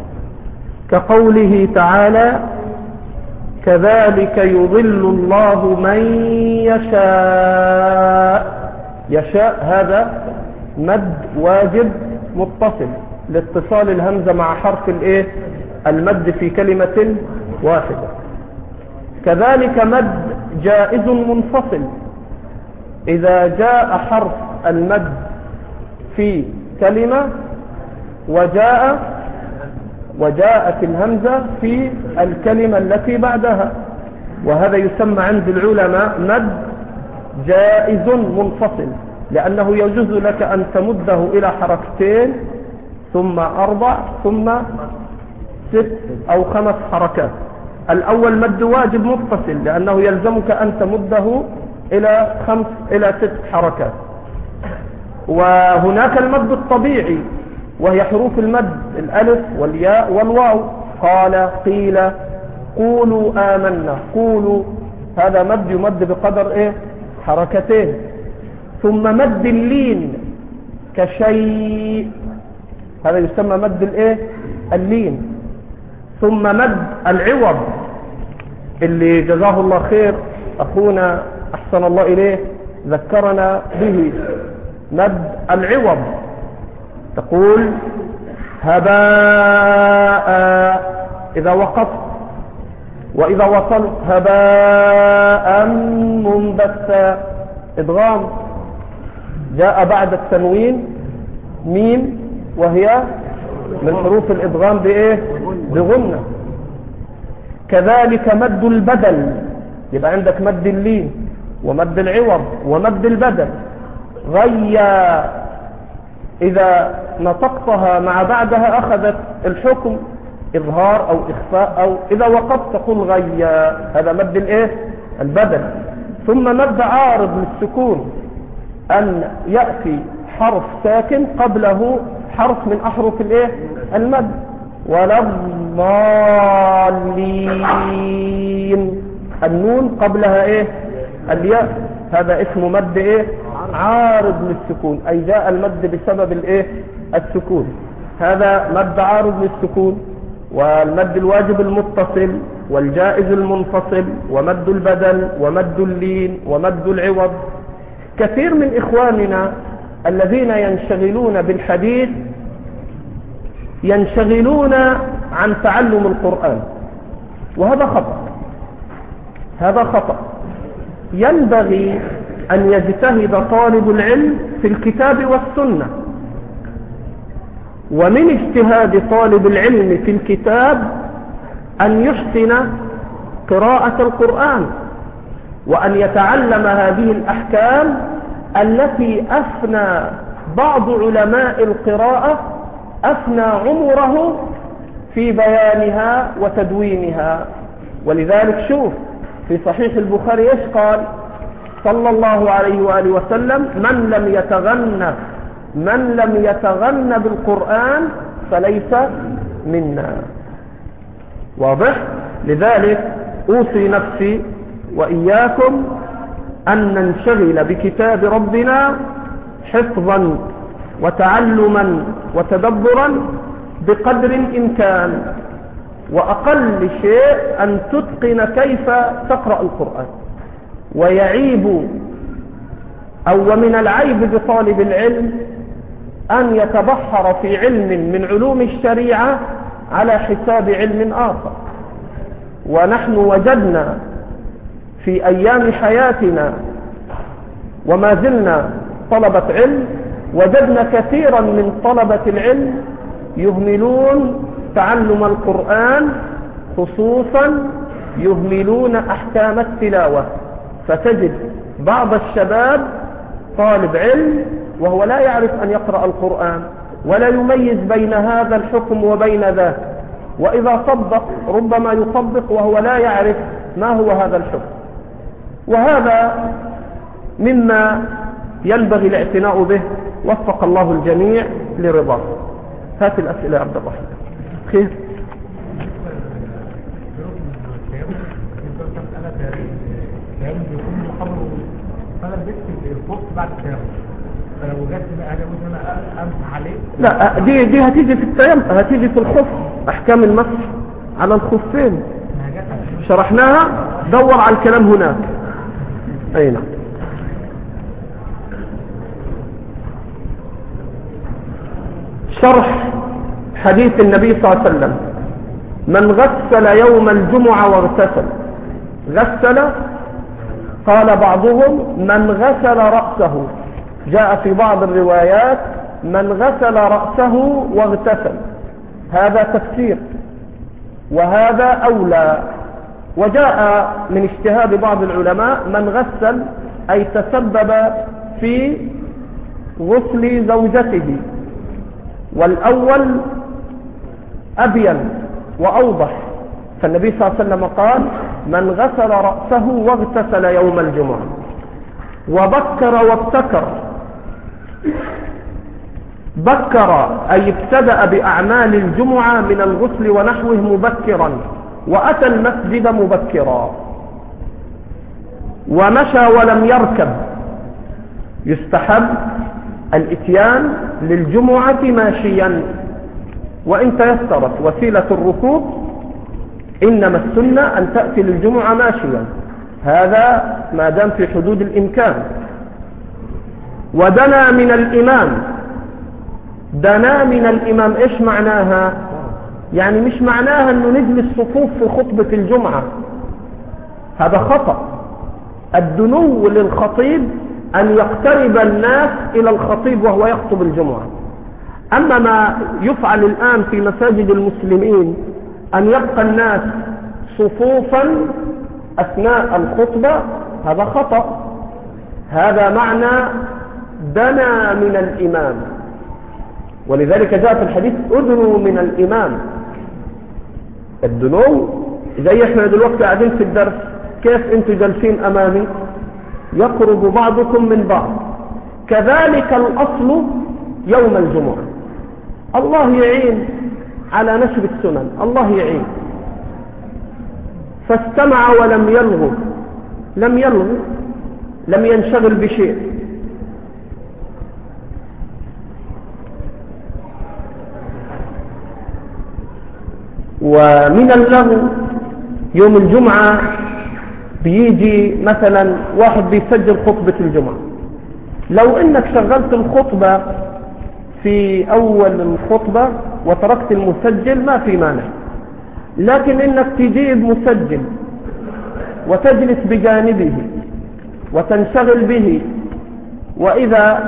كقوله تعالى: كذلك يضل الله من يشاء. يشاء هذا مد واجب متصل لاتصال الهمزة مع حرف الايه المد في كلمة واحدة. كذلك مد جائز منفصل، إذا جاء حرف المد في كلمة وجاء وجاءت الهمزة في الكلمة التي بعدها، وهذا يسمى عند العلماء مد جائز منفصل، لأنه يجوز لك أن تمده إلى حركتين ثم أربع ثم ست أو خمس حركات. الأول مد واجب متصل، لأنه يلزمك أن تمده إلى خمس إلى ست حركات. وهناك المد الطبيعي، وهي حروف المد الألف والياء والواو. قال، قيل، قولوا آمنا. قولوا هذا مد يمد بقدر إيه؟ حركتين. ثم مد اللين كشيء، هذا يسمى مد الإيه؟ اللين. ثم مد العوض اللي جزاه الله خير أخونا أحسن الله إليه ذكرنا به، مد العوض، تقول هباء إذا وقف، وإذا وصل هباء منبثا. إدغام جاء بعد التنوين ميم، وهي من حروف الإدغام بإيه؟ بغنة. كذلك مد البدل، يبقى عندك مد اللين ومد العوض ومد البدل. غيا إذا نطقتها مع بعدها أخذت الحكم إظهار أو إخفاء، أو إذا وقفت تقول غيا، هذا مد الإيه؟ البدل. ثم مد عارض للسكون، أن يأتي حرف ساكن قبله حرف من أحرف الإيه؟ المد. ولا الضالين، النون قبلها إيه؟ الياء، هذا اسمه مد إيه؟ عارض للسكون، أي جاء المد بسبب الإيه؟ السكون. هذا مد عارض للسكون، والمد الواجب المتصل والجائز المنفصل ومد البدل ومد اللين ومد العوض. كثير من إخواننا الذين ينشغلون بالحديث ينشغلون عن تعلم القرآن، وهذا خطأ، هذا خطأ. ينبغي أن يجتهد طالب العلم في الكتاب والسنة، ومن اجتهاد طالب العلم في الكتاب أن يحسن قراءة القرآن، وأن يتعلم هذه الأحكام التي أفنى بعض علماء القراءة أفنى عمره في بيانها وتدوينها. ولذلك شوف في صحيح البخاري ايش قال صلى الله عليه وآله وسلم: من لم يتغنى من لم يتغنى بالقرآن فليس منا. واضح؟ لذلك أوصي نفسي وإياكم أن ننشغل بكتاب ربنا حفظا وتعلما وتدبرا بقدر الإمكان، وأقل شيء أن تتقن كيف تقرأ القرآن. ويعيب أو ومن العيب بطالب العلم أن يتبحر في علم من علوم الشريعة على حساب علم آخر. ونحن وجدنا في أيام حياتنا وما زلنا طلبة علم، وجدنا كثيرا من طلبة العلم يهملون تعلم القرآن، خصوصا يهملون أحكام التلاوة. فتجد بعض الشباب طالب علم وهو لا يعرف أن يقرأ القرآن ولا يميز بين هذا الحكم وبين ذاك، وإذا طبق ربما يطبق وهو لا يعرف ما هو هذا الحكم. وهذا مما ينبغي الاعتناء به، وفق الله الجميع لرضاه. هات الأسئلة يا عبد الرحمن. خير. لا، دي دي هتيجي في التيمم، هتيجي في الخف، احكام المسح على الخفين شرحناها. دور على الكلام هناك. اي نعم. شرح حديث النبي صلى الله عليه وسلم: من غسل يوم الجمعة واغتسل. غسل، قال بعضهم من غسل رأسه، جاء في بعض الروايات من غسل رأسه واغتسل. هذا تفسير وهذا أولى. وجاء من اجتهاد بعض العلماء من غسل أي تسبب في غسل زوجته، والأول أبين وأوضح. فالنبي صلى الله عليه وسلم قال من غسل رأسه واغتسل يوم الجمعة. وبكر وابتكر. بكر أي ابتدأ بأعمال الجمعة من الغسل ونحوه مبكرا، وأتى المسجد مبكرا. ومشى ولم يركب. يستحب الاتيان للجمعة ماشيا، وإن تيسرت وسيلة الركوب إنما السنة أن تأتي للجمعة ماشيا، هذا ما دام في حدود الإمكان. ودنا من الإمام. دنا من الإمام إيش معناها؟ يعني مش معناها أنه نزل الصفوف في خطبة الجمعة، هذا خطأ. الدنو للخطيب أن يقترب الناس إلى الخطيب وهو يخطب الجمعة. أما ما يفعل الآن في مساجد المسلمين أن يبقى الناس صفوفا أثناء الخطبة، هذا خطأ. هذا معنى دنا من الإمام، ولذلك جاء في الحديث أدنوا من الإمام. الدنو زي احنا دلوقتي قاعدين في الدرس، كيف انتوا جالسين أمامي؟ يقرب بعضكم من بعض. كذلك الأصل يوم الجمعة. الله يعين على نشر السنن، الله يعين. فاستمع ولم يلغو، لم يلغو، لم ينشغل بشيء. ومن اللغو يوم الجمعة بيجي مثلا واحد بيسجل خطبة الجمعة، لو انك شغلت الخطبة في اول الخطبة وتركت المسجل ما في مانع، لكن انك تجيب مسجل وتجلس بجانبه وتنشغل به، واذا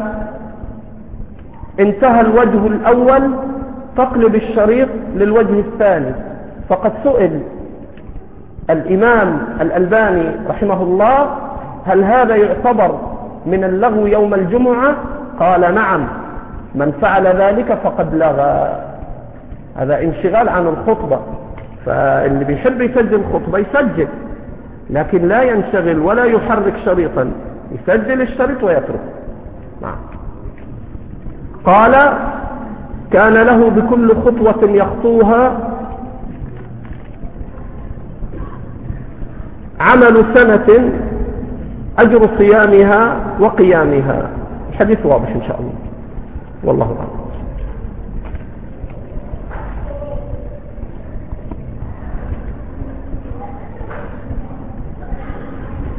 انتهى الوجه الاول تقلب الشريط للوجه الثاني. فقد سئل الإمام الألباني رحمه الله هل هذا يعتبر من اللغو يوم الجمعة؟ قال نعم، من فعل ذلك فقد لغى. هذا انشغال عن الخطبة. فاللي بيحب يسجل الخطبة يسجل، لكن لا ينشغل ولا يحرك شريطا، يسجل الشريط ويترك. نعم. قال كان له بكل خطوة يخطوها عمل سنة أجر صيامها وقيامها. الحديث واضح إن شاء الله، والله أعلم.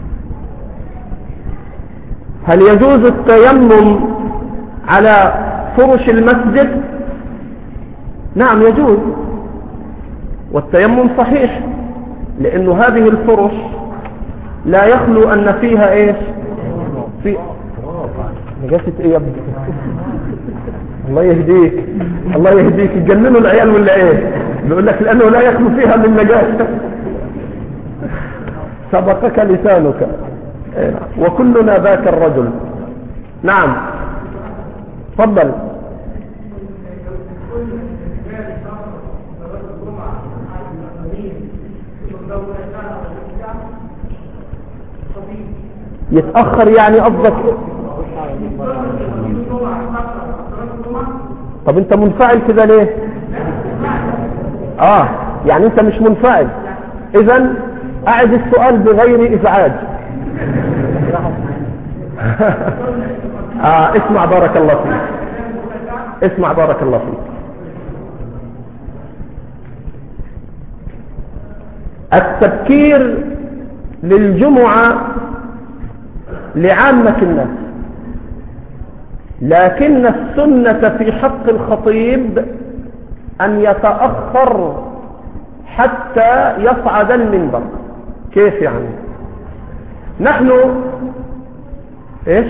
هل يجوز التيمم على فرش المسجد نعم يجوز، والتيمم صحيح، لأنه هذه الفرش لا يخلو أن فيها إيش في نجاسة إيه يا ابني الله يهديك الله يهديك يجننوا العيال ولا إيه بيقول لك لأنه لا يخلو فيها من نجاسة سبقك لسانك وكلنا ذاك الرجل. نعم تفضل. يتأخر يعني قصدك؟ طب انت منفعل كده ليه؟ اه يعني انت مش منفعل، اذا اعد السؤال بغير ازعاج. آه اسمع بارك الله فيك، اسمع بارك الله فيك. التبكير للجمعة لعامة الناس، لكن السنة في حق الخطيب أن يتأخر حتى يصعد المنبر. كيف يعني؟ نحن ايش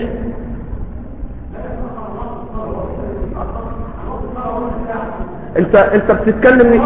انت انت بتتكلم؟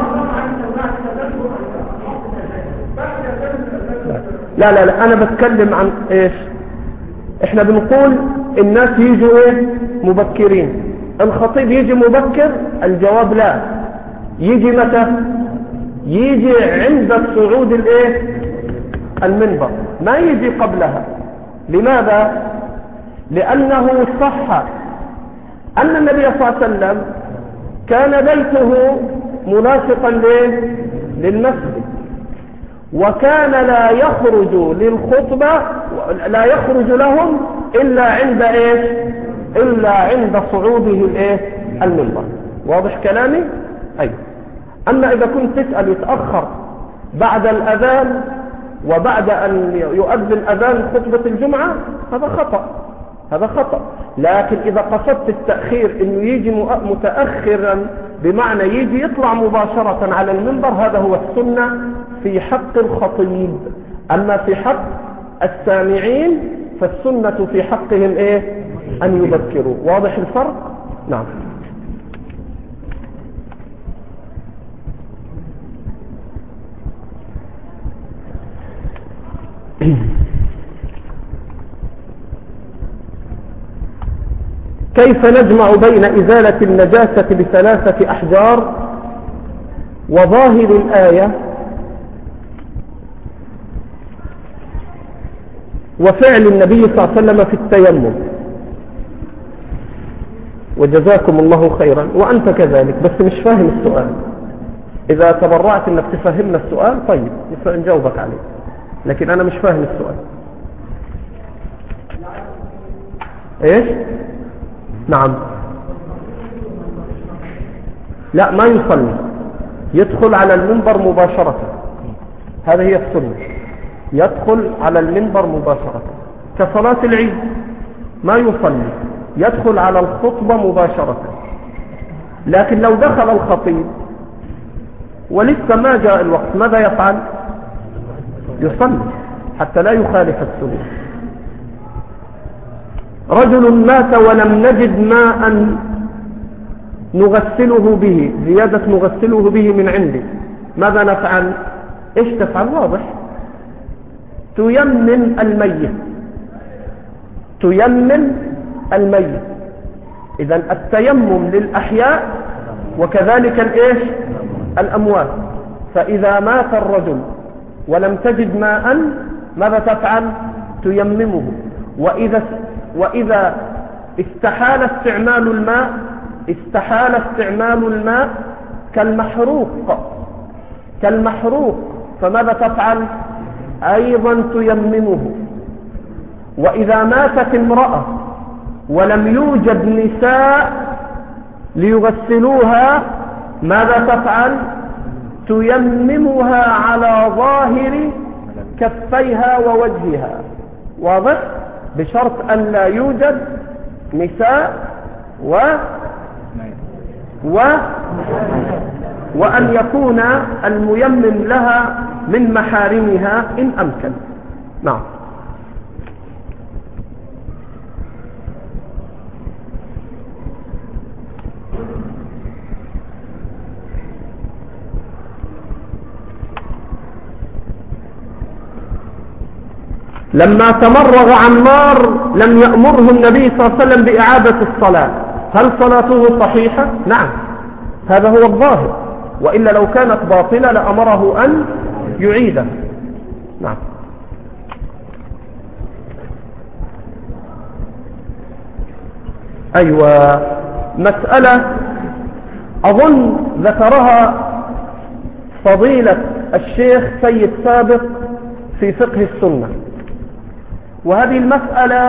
لا لا لا انا بتكلم عن ايش؟ احنا بنقول الناس يجوا ايه مبكرين، الخطيب يجي مبكر؟ الجواب لا. يجي متى؟ يجي عند صعود الايه المنبر، ما يجي قبلها. لماذا؟ لانه صح ان النبي صلى الله عليه وسلم كان بيته مناسقا للمسجد، وكان لا يخرج للخطبة لا يخرج لهم إلا عند إيش؟ إلا عند صعوده الإيه؟ المنبر. واضح كلامي؟ أيوة. أما إذا كنت تسأل يتأخر بعد الأذان وبعد أن يؤذن أذان خطبة الجمعة، هذا خطأ، هذا خطأ. لكن إذا قصدت التأخير إنه يجي متأخرا بمعنى يجي يطلع مباشرة على المنبر، هذا هو السنة في حق الخطيب. أما في حق السامعين فالسنة في حقهم إيه؟ أن يبكروا. واضح الفرق؟ نعم. كيف نجمع بين إزالة النجاسة بثلاثة أحجار وظاهر الآية وفعل النبي صلى الله عليه وسلم في التيمم؟ وجزاكم الله خيرا، وأنت كذلك، بس مش فاهم السؤال. إذا تبرعت أنك تفهمنا السؤال طيب نجاوبك عليه، لكن أنا مش فاهم السؤال. إيش؟ نعم. لا ما يصلي، يدخل على المنبر مباشرة، هذه هي السنة، يدخل على المنبر مباشرة كصلاة العيد. ما يصلي، يدخل على الخطبة مباشرة. لكن لو دخل الخطيب ولسه ما جاء الوقت ماذا يفعل؟ يصلي حتى لا يخالف السنة. رجل مات ولم نجد ماء نغسله به، زيادة نغسله به من عندي، ماذا نفعل؟ ايش تفعل؟ واضح، تيمم الميت، تيمم الميت. اذا التيمم للأحياء وكذلك الايش؟ الأموات. فإذا مات الرجل ولم تجد ماء ماذا تفعل؟ تيممه. وإذا وإذا استحال استعمال الماء استحال استعمال الماء كالمحروق كالمحروق فماذا تفعل؟ أيضا تيممه. وإذا ماتت امرأة ولم يوجد نساء ليغسلوها ماذا تفعل؟ تيممها على ظاهر كفيها ووجهها. واضح؟ بشرط أن لا يوجد نساء و وأن يكون الميمم لها من محارمها إن أمكن. نعم. لما تمرغ عمار لم يأمره النبي صلى الله عليه وسلم بإعادة الصلاة، هل صلاته صحيحة؟ نعم، هذا هو الظاهر، وإلا لو كانت باطلة لأمره أن يعيدها. نعم. أيوة، مسألة أظن ذكرها فضيلة الشيخ سيد سابق في فقه السنة، وهذه المسألة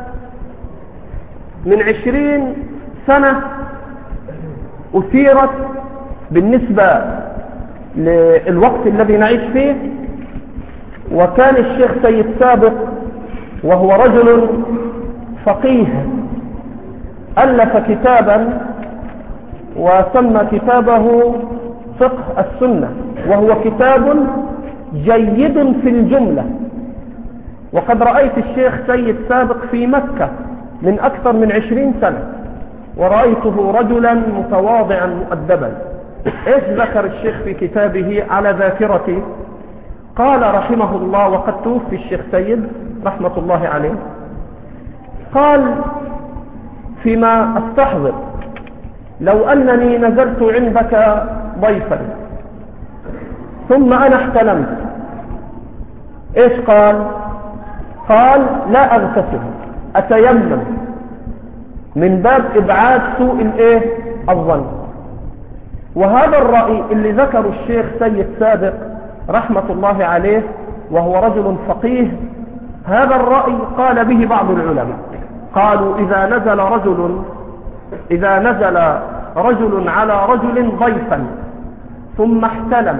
من عشرين سنة أثيرت بالنسبة للوقت الذي نعيش فيه، وكان الشيخ سيد سابق وهو رجل فقيه ألف كتابا وسمى كتابه فقه السنة، وهو كتاب جيد في الجملة. وقد رأيت الشيخ سيد سابق في مكة من أكثر من عشرين سنة، ورأيته رجلا متواضعا مؤدبا. إيش ذكر الشيخ في كتابه على ذاكرتي؟ قال رحمه الله، وقد توفي الشيخ سيد رحمة الله عليه، قال فيما أستحضر: لو أنني نزلت عندك ضيفا ثم أنا احتلمت، إيش قال؟ قال: لا أغتسل، أتيمم من باب إبعاد سوء الإيه؟ الظن. وهذا الرأي اللي ذكره الشيخ سيد سابق رحمة الله عليه وهو رجل فقيه، هذا الرأي قال به بعض العلماء، قالوا إذا نزل رجل إذا نزل رجل على رجل ضيفا ثم احتلم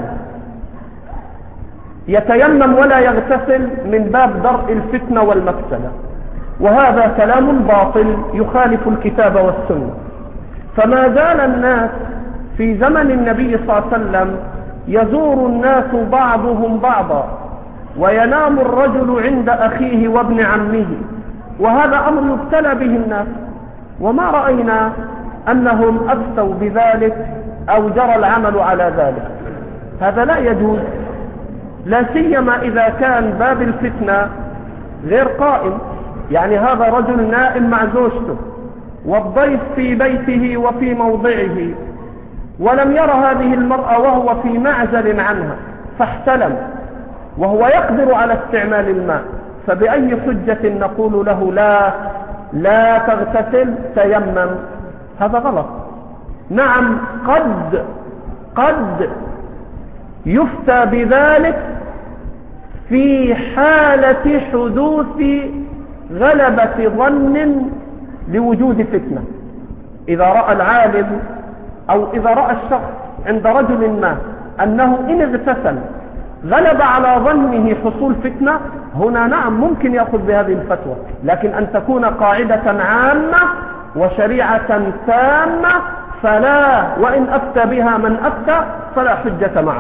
يتيمم ولا يغتسل من باب درء الفتنة والمفسدة، وهذا كلام باطل يخالف الكتاب والسنة. فما زال الناس في زمن النبي صلى الله عليه وسلم يزور الناس بعضهم بعضا، وينام الرجل عند أخيه وابن عمه، وهذا أمر يبتلى به الناس، وما رأينا أنهم أفتوا بذلك أو جرى العمل على ذلك. هذا لا يجوز، لا سيما إذا كان باب الفتنة غير قائم، يعني هذا رجل نائم مع زوجته والضيف في بيته وفي موضعه، ولم يرى هذه المرأة وهو في معزل عنها فاحتلم وهو يقدر على استعمال الماء، فبأي حجة نقول له لا لا تغتسل تيمم؟ هذا غلط. نعم، قد قد يفتى بذلك في حالة حدوث غلبة ظن لوجود فتنة، إذا رأى العالم أو إذا رأى الشخص عند رجل ما أنه إن اغتسل غلب على ظنه حصول فتنة، هنا نعم ممكن يأخذ بهذه الفتوى، لكن أن تكون قاعدة عامة وشريعة تامة فلا، وإن أفتى بها من أفتى فلا حجة معه.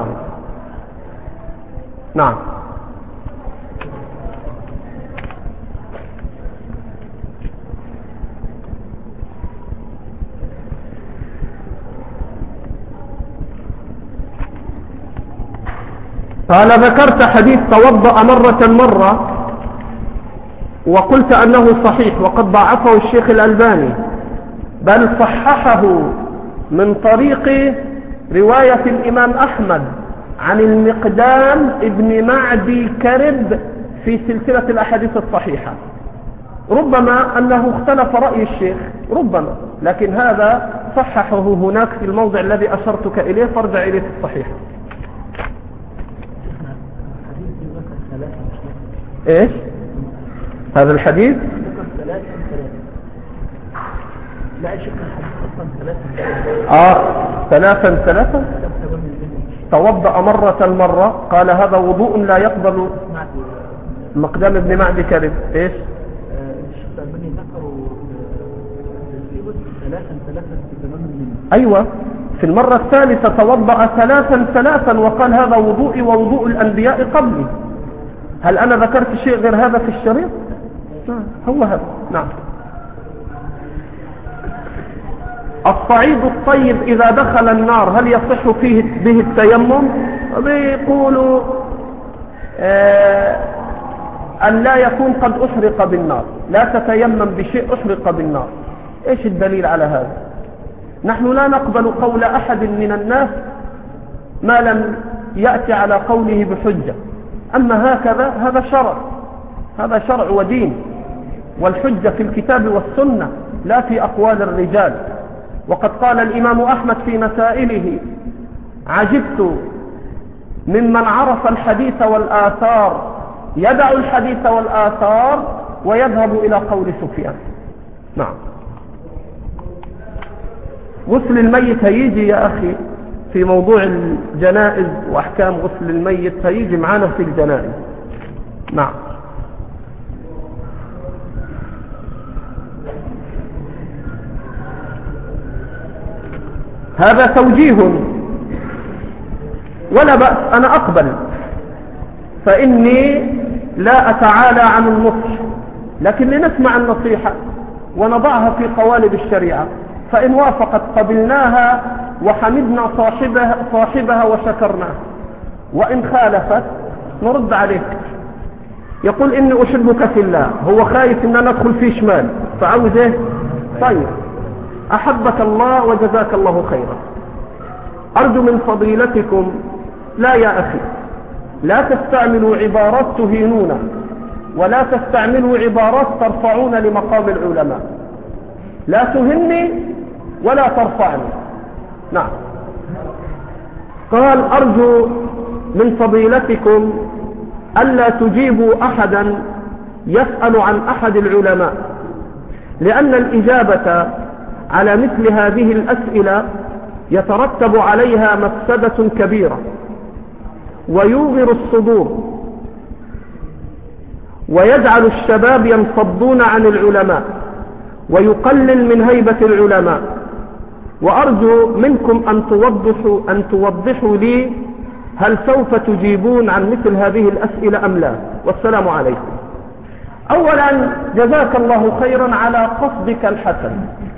نعم. قال: ذكرت حديث توضأ مرة مرة وقلت أنه صحيح، وقد ضعفه الشيخ الألباني، بل صححه من طريق رواية الإمام أحمد عن المقدام ابن معدي كرب في سلسلة الأحاديث الصحيحة. ربما أنه اختلف رأي الشيخ، ربما، لكن هذا صححه هناك في الموضع الذي أشرتك إليه، فارجع إليه في الصحيحة. إيش هذا الحديث؟ لا شك الحديث أصلا ثلاثة آه ثلاثا ثلاثا توضأ مرة مرة، قال هذا وضوء لا يقبل. مقدام ابن معدي كرب. إيش؟ الشيخ الألباني ذكروا ثلاثا ثلاثا في تمام أيوة، في المرة الثالثة توضأ ثلاثا ثلاثا وقال هذا وضوئي ووضوء الأنبياء قبلي. هل أنا ذكرت شيء غير هذا في الشريط؟ هو هذا. نعم. الصعيد الطيب إذا دخل النار هل يصح فيه به التيمم؟ بيقولوا آه أن لا يكون قد أحرق بالنار، لا تتيمم بشيء أحرق بالنار. إيش الدليل على هذا؟ نحن لا نقبل قول أحد من الناس ما لم يأتي على قوله بحجة. أما هكذا هذا شرع، هذا شرع ودين، والحجة في الكتاب والسنة لا في أقوال الرجال. وقد قال الإمام أحمد في مسائله: عجبت ممن عرف الحديث والآثار يدع الحديث والآثار ويذهب إلى قول سفيان. نعم. غسل الميت هيجي يا أخي في موضوع الجنائز وأحكام غسل الميت، هيجي معنا في الجنائز. نعم. هذا توجيه ولا بأس، أنا أقبل، فإني لا أتعالى عن النصح، لكن لنسمع النصيحة ونضعها في قوالب الشريعة، فإن وافقت قبلناها وحمدنا صاحبها, صاحبها وشكرناها، وإن خالفت نرد عليك. يقول إني أحبك في الله، هو خايف إن أنا أدخل في شمال فعاوز إيه؟ طيب، أحبك الله وجزاك الله خيرا. أرجو من فضيلتكم لا يا أخي، لا تستعملوا عبارات تهينون، ولا تستعملوا عبارات ترفعون لمقام العلماء. لا تهني ولا ترفعني. نعم. قال: أرجو من فضيلتكم ألا تجيبوا أحدا يسأل عن أحد العلماء، لأن الإجابة على مثل هذه الأسئلة يترتب عليها مفسدة كبيرة، ويوغر الصدور، ويجعل الشباب ينفضون عن العلماء، ويقلل من هيبة العلماء. وأرجو منكم أن توضحوا, أن توضحوا لي هل سوف تجيبون عن مثل هذه الأسئلة أم لا. والسلام عليكم. أولا جزاك الله خيرا على قصدك الحسن،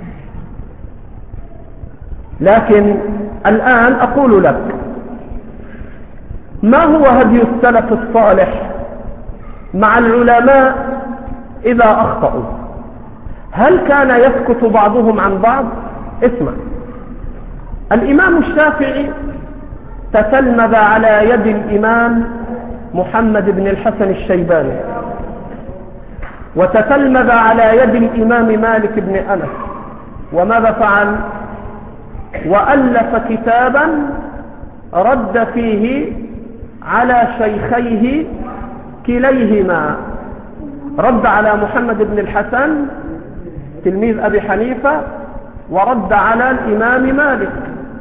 لكن الآن أقول لك: ما هو هدي السلف الصالح مع العلماء إذا أخطأوا؟ هل كان يسكت بعضهم عن بعض؟ اسمع، الإمام الشافعي تتلمذ على يد الإمام محمد بن الحسن الشيباني، وتتلمذ على يد الإمام مالك بن أنس، وماذا فعل؟ وألف كتابا رد فيه على شيخيه كليهما، رد على محمد بن الحسن تلميذ أبي حنيفة، ورد على الإمام مالك،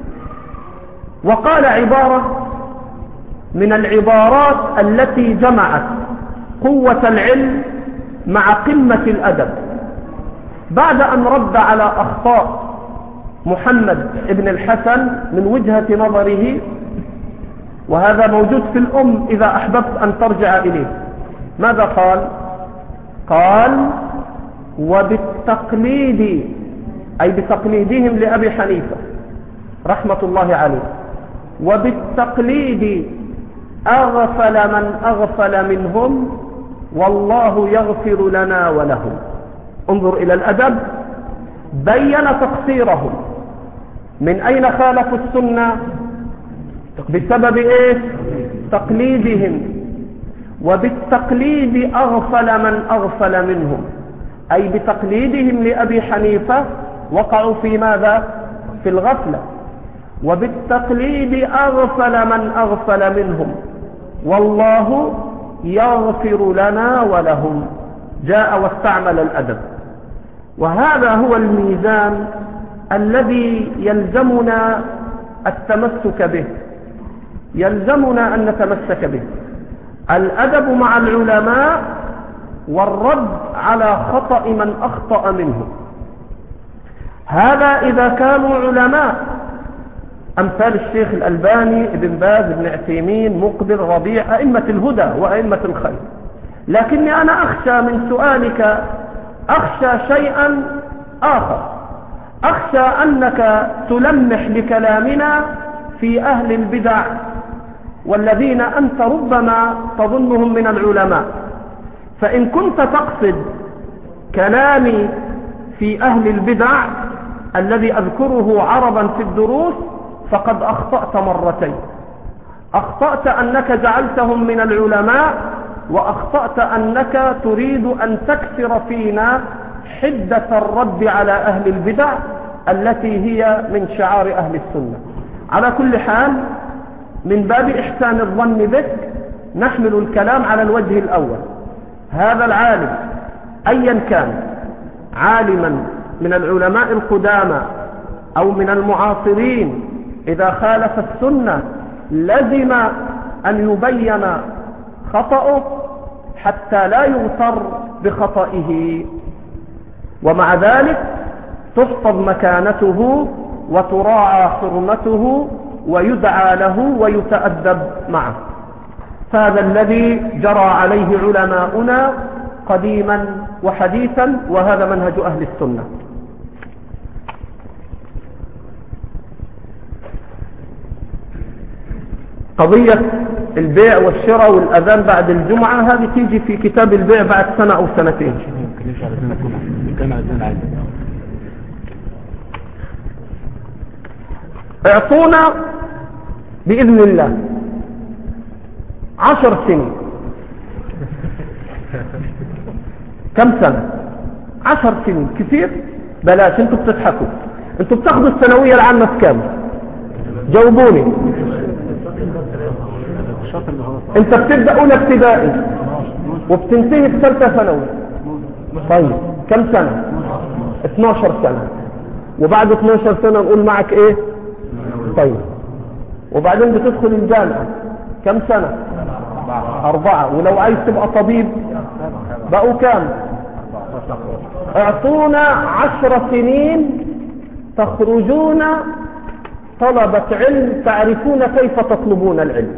وقال عبارة من العبارات التي جمعت قوة العلم مع قمة الأدب. بعد أن رد على أخطاء محمد بن الحسن من وجهة نظره، وهذا موجود في الأم إذا أحببت أن ترجع إليه، ماذا قال؟ قال: وبالتقليد، أي بتقليدهم لأبي حنيفة رحمة الله عليه، وبالتقليد أغفل من أغفل منهم، والله يغفر لنا ولهم. انظر إلى الأدب، بين تقصيرهم. من أين خالفوا السنة؟ بسبب إيه؟ تقليدهم. وبالتقليد أغفل من أغفل منهم، أي بتقليدهم لأبي حنيفة وقعوا في ماذا؟ في الغفلة. وبالتقليد أغفل من أغفل منهم، والله يغفر لنا ولهم. جاء واستعمل الأدب، وهذا هو الميزان الذي يلزمنا التمسك به، يلزمنا أن نتمسك به: الأدب مع العلماء، والرد على خطأ من أخطأ منهم. هذا إذا كانوا علماء أمثال الشيخ الألباني، ابن باز، ابن عثيمين، مقبل، ربيع، أئمة الهدى وأئمة الخير. لكني أنا أخشى من سؤالك، أخشى شيئا آخر، أخشى أنك تلمح بكلامنا في أهل البدع والذين أنت ربما تظنهم من العلماء. فإن كنت تقصد كلامي في أهل البدع الذي أذكره عرضا في الدروس فقد أخطأت مرتين. أخطأت أنك جعلتهم من العلماء، وأخطأت أنك تريد أن تكسر فينا حدة الرد على أهل البدع التي هي من شعار أهل السنة. على كل حال، من باب إحسان الظن بك نحمل الكلام على الوجه الأول. هذا العالم أيا كان، عالما من العلماء القدامى أو من المعاصرين، إذا خالف السنة لزم أن يبين خطأه حتى لا يغتر بخطئه، ومع ذلك تحفظ مكانته وتراعى حرمته ويدعى له ويتأدب معه. فهذا الذي جرى عليه علماؤنا قديما وحديثا، وهذا منهج أهل السنة. قضية البيع والشراء والأذان بعد الجمعة هذه تيجي في كتاب البيع بعد سنة أو سنتين. اعطونا بإذن الله عشر سنين. كم سنة؟ عشر سنين كثير؟ بلاش، انتوا بتضحكوا. انتوا بتاخدوا الثانوية العامة في كام؟ جاوبوني. انت بتبدأ اولى ابتدائي وبتنتهي في ثالثة ثانوي. طيب كم سنة؟ اثناشر سنة. وبعد اثناشر سنة نقول معك ايه؟ طيب وبعدين بتدخل الجامعة كم سنة؟ أربعة. ولو عايز تبقى طبيب بقوا كام؟ اعطونا عشر سنين تخرجون طلبة علم تعرفون كيف تطلبون العلم.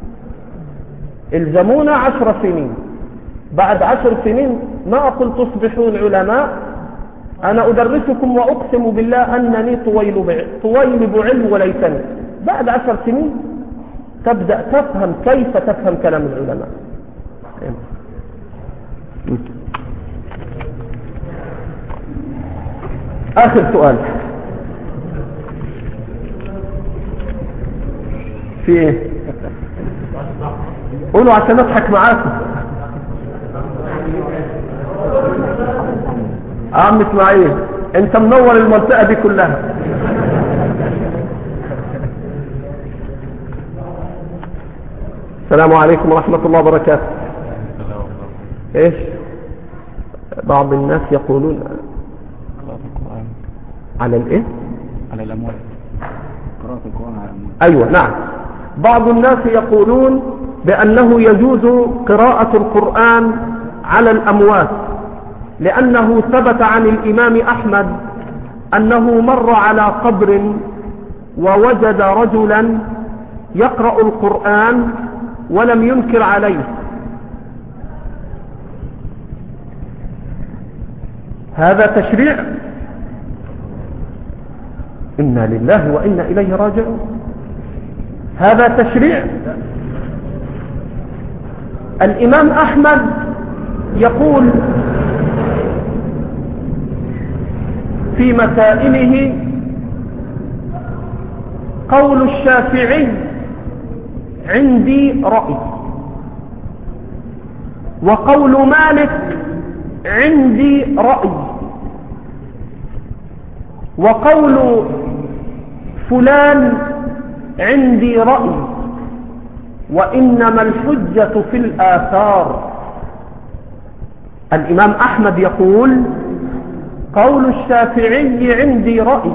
الزمونا عشر سنين. بعد عشر سنين ما أقول تصبحون علماء، أنا أدرسكم وأقسم بالله أنني طويلب علم وليتني. بعد عشر سنين تبدأ تفهم كيف تفهم كلام العلماء. آخر سؤال في ايه؟ قولوا عشان اضحك معاكم. عم اسماعيل انت منور المنطقة دي كلها. السلام عليكم ورحمة الله وبركاته. ايش بعض الناس يقولون على الايه؟ على الاموال، قراءة القرآن على الاموال. ايوه نعم، بعض الناس يقولون بانه يجوز قراءة القرآن على الاموات، لانه ثبت عن الامام احمد انه مر على قبر ووجد رجلا يقرأ القرآن ولم ينكر عليه. هذا تشريع؟ إنا لله وإنا إليه راجعون. هذا تشريع؟ الإمام أحمد يقول في مسائله قول الشافعي عندي رأي، وقول مالك عندي رأي، وقول فلان عندي رأي، وإنما الحجة في الآثار. الإمام أحمد يقول قول الشافعي عندي رأي،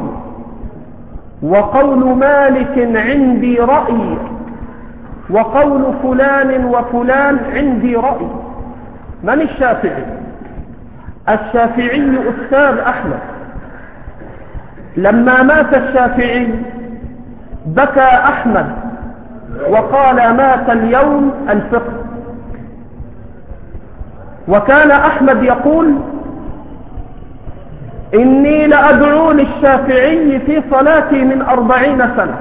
وقول مالك عندي رأي، وقول فلان وفلان عندي رأي. من الشافعي؟ الشافعي أستاذ أحمد، لما مات الشافعي بكى أحمد وقال مات اليوم الفقه. وكان أحمد يقول إني لأدعو للشافعي في صلاتي من أربعين سنة.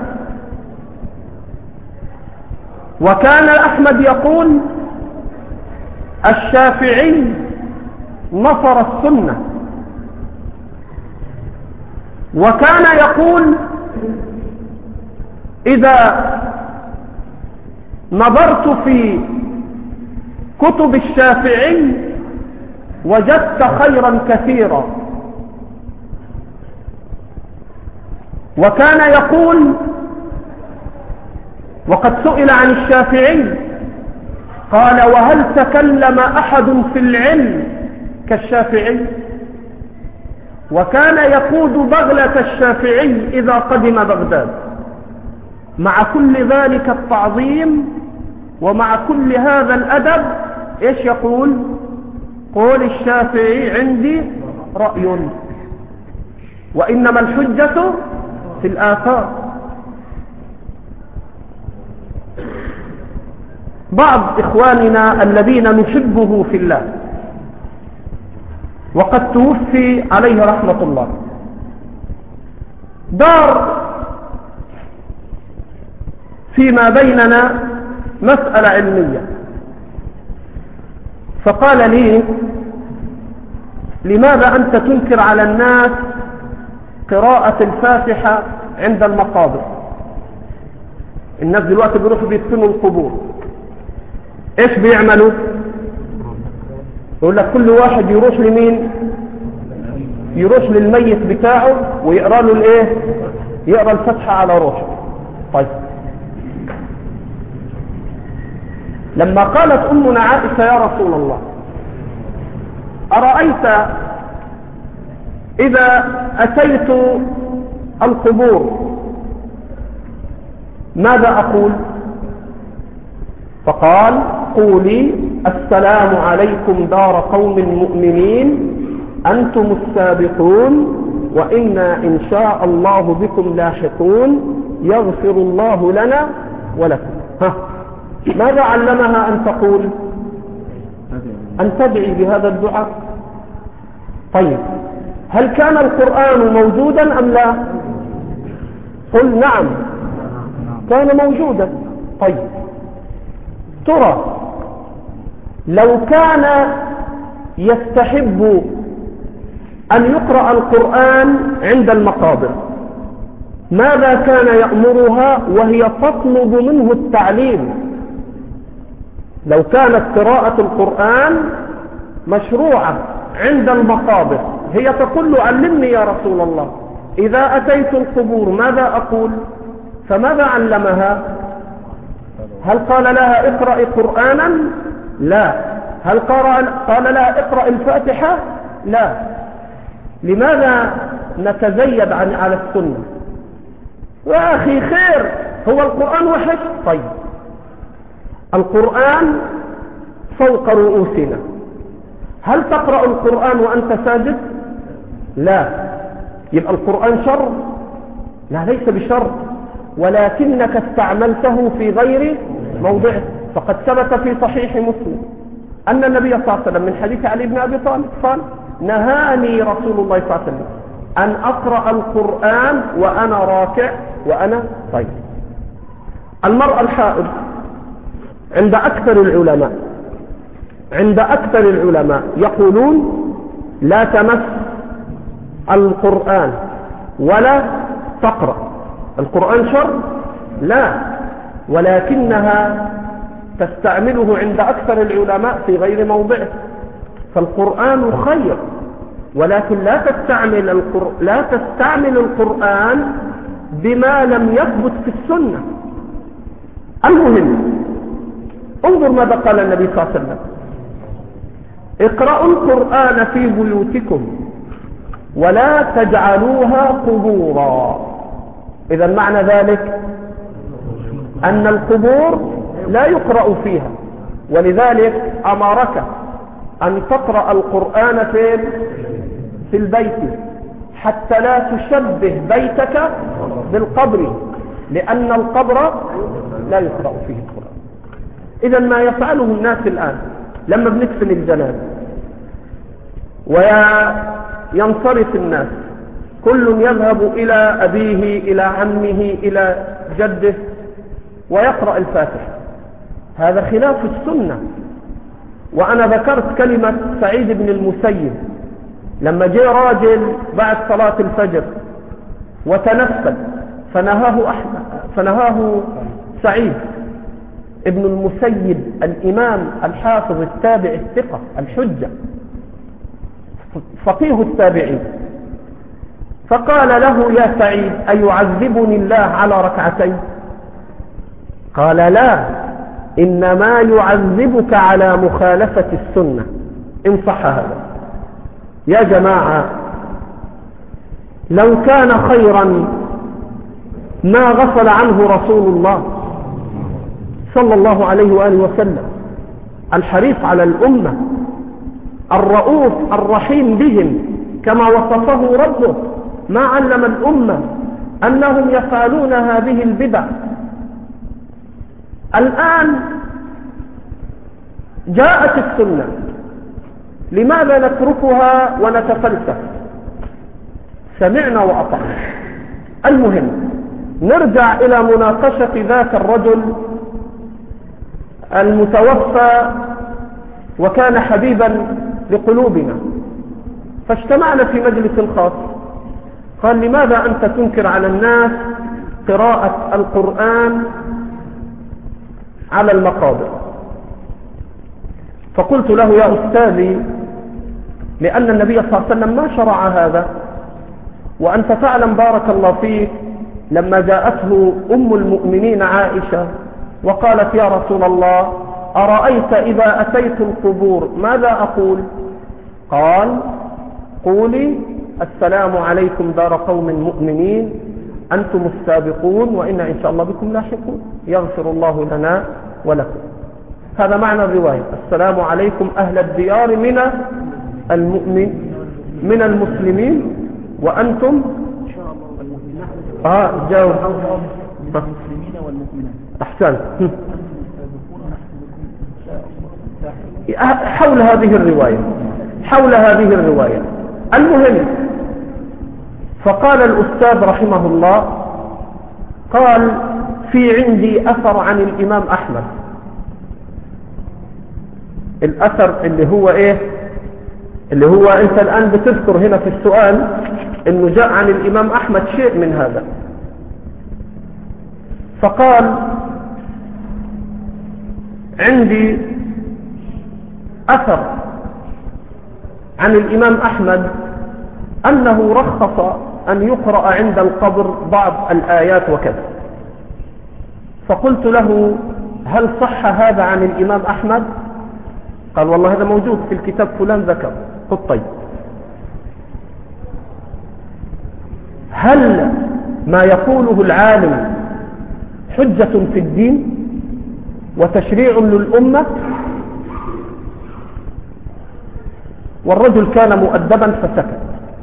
وكان أحمد يقول الشافعي نصر السنة. وكان يقول إذا نظرت في كتب الشافعي وجدت خيرا كثيرا. وكان يقول وقد سئل عن الشافعي قال وهل تكلم أحد في العلم كالشافعي؟ وكان يقود بغلة الشافعي إذا قدم بغداد. مع كل ذلك التعظيم ومع كل هذا الأدب إيش يقول؟ قول الشافعي عندي رأي وإنما الحجة في الآثار. بعض إخواننا الذين نحبه في الله وقد توفي عليه رحمة الله دار فيما بيننا مسألة علمية، فقال لي لماذا أنت تنكر على الناس قراءة الفاتحة عند المقابر؟ الناس دلوقتي بيروحوا بيدفنوا القبور، ايش بيعملوا؟ يقول لك كل واحد يروح لمين؟ يروح للميت بتاعه ويقرأ له الايه؟ يقرأ الفاتحة على روحه. طيب لما قالت أمنا عائشة يا رسول الله أرأيت إذا أتيت القبور ماذا أقول؟ فقال قولي السلام عليكم دار قوم مؤمنين أنتم السابقون وإنا إن شاء الله بكم لاحقون يغفر الله لنا ولكم. ها ماذا علمها أن تقول؟ أن تدعي بهذا الدعاء. طيب هل كان القرآن موجودا أم لا؟ قل نعم كان موجودا. طيب ترى لو كان يستحب أن يقرأ القرآن عند المقابر ماذا كان يأمرها وهي تطلب منه التعليم؟ لو كانت قراءة القرآن مشروعة عند المقابر هي تقول له علمني يا رسول الله إذا أتيت القبور ماذا أقول؟ فماذا علمها؟ هل قال لها اقرأي قرآنا؟ لا. هل قال لها اقرأ الفاتحة؟ لا. لماذا نتزيد عن على السنة؟ يا أخي خير هو القرآن وحش؟ طيب القرآن فوق رؤوسنا، هل تقرأ القرآن وأنت ساجد؟ لا. يبقى القرآن شر؟ لا ليس بشر، ولكنك استعملته في غير موضعه. فقد ثبت في صحيح مسلم أن النبي صلى الله عليه وسلم من حديث علي بن أبي طالب قال نهاني رسول الله صلى الله عليه وسلم أن أقرأ القرآن وأنا راكع وأنا طيب. المرأة الحائض عند أكثر العلماء عند أكثر العلماء يقولون لا تمس القرآن ولا تقرأ. القرآن شر؟ لا، ولكنها تستعمله عند أكثر العلماء في غير موضعه. فالقرآن خير، ولكن لا تستعمل القر... لا تستعمل القرآن بما لم يثبت في السنة. المهم انظر ماذا قال النبي صلى الله عليه وسلم اقرأوا القرآن في بيوتكم ولا تجعلوها قبورا. إذا معنى ذلك أن القبور لا يقرأ فيها، ولذلك أمرك أن تقرأ القرآن فين؟ في البيت، حتى لا تشبه بيتك بالقبر، لأن القبر لا يقرأ فيه القرآن. إذا ما يفعله الناس الآن لما بندفن الجنازة وينصرف الناس، كل يذهب إلى أبيه إلى عمه إلى جده ويقرأ الفاتحة، هذا خلاف السنة. وأنا ذكرت كلمة سعيد بن المسيب لما جاء راجل بعد صلاة الفجر وتنفل فنهاه أحمد فنهاه سعيد ابن المسيب الإمام الحافظ التابع الثقة الحجة فقيه التابعين، فقال له: يا سعيد أيعذبني الله على ركعتين؟ قال: لا، إنما يعذبك على مخالفة السنة، إن صح هذا. يا جماعة، لو كان خيرا ما غفل عنه رسول الله صلى الله عليه وآله وسلم، الحريص على الأمة، الرؤوف الرحيم بهم كما وصفه ربه، ما علم الأمة أنهم يفعلون هذه البدع. الآن جاءت السنة، لماذا نتركها ونتفلسف؟ سمعنا وأطعنا. المهم نرجع إلى مناقشة ذاك الرجل المتوفى وكان حبيبا لقلوبنا، فاجتمعنا في مجلس خاص. قال: لماذا أنت تنكر على الناس قراءة القرآن على المقابر؟ فقلت له: يا أستاذي، لأن النبي صلى الله عليه وسلم ما شرع هذا، وأنت تعلم بارك الله فيك لما جاءته أم المؤمنين عائشة وقالت: يا رسول الله، أرأيت إذا أتيت القبور ماذا أقول؟ قال: قولي: السلام عليكم دار قوم مؤمنين، أنتم السابقون وإنا إن شاء الله بكم لاحقون، يغفر الله لنا ولكم. هذا معنى الرواية: السلام عليكم أهل الديار من المؤمن من المسلمين وأنتم آه جاوب المسلمين والمؤمنات. أحسن. حول هذه الرواية حول هذه الرواية المهم، فقال الأستاذ رحمه الله: قال: في عندي أثر عن الإمام أحمد. الأثر اللي هو إيه؟ اللي هو أنت الآن بتذكر هنا في السؤال إنه جاء عن الإمام أحمد شيء من هذا. فقال: عندي أثر عن الإمام أحمد أنه رخص أن يقرأ عند القبر بعض الآيات وكذا. فقلت له: هل صح هذا عن الإمام أحمد؟ قال: والله هذا موجود في الكتاب فلان ذكر. قلت: طيب، هل ما يقوله العالم حجة في الدين وتشريع للأمة؟ والرجل كان مؤدبا فسكت.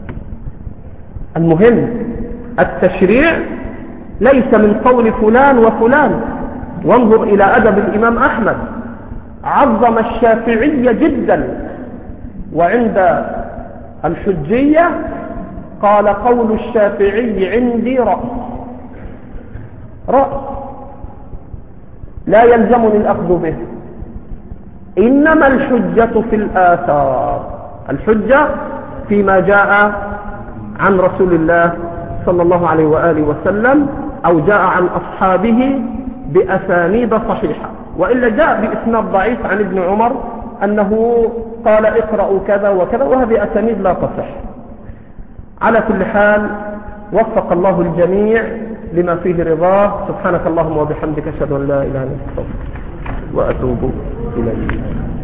المهم التشريع ليس من قول فلان وفلان. وانظر إلى أدب الإمام أحمد، عظم الشافعية جدا، وعند الحجية قال: قول الشافعي عندي رأس رأس لا يلزمني الأخذ به، إنما الحجة في الآثار، الحجة فيما جاء عن رسول الله صلى الله عليه وآله وسلم أو جاء عن أصحابه بأسانيد صحيحة، وإلا جاء بإسناد ضعيف عن ابن عمر أنه قال: اقرأوا كذا وكذا، وهذه أسانيد لا تصح. على كل حال، وفق الله الجميع لما فيه رضاه. سبحانك اللهم وبحمدك، أشهد أن لا إله إلا أنت، أستغفرك وأتوب إليك.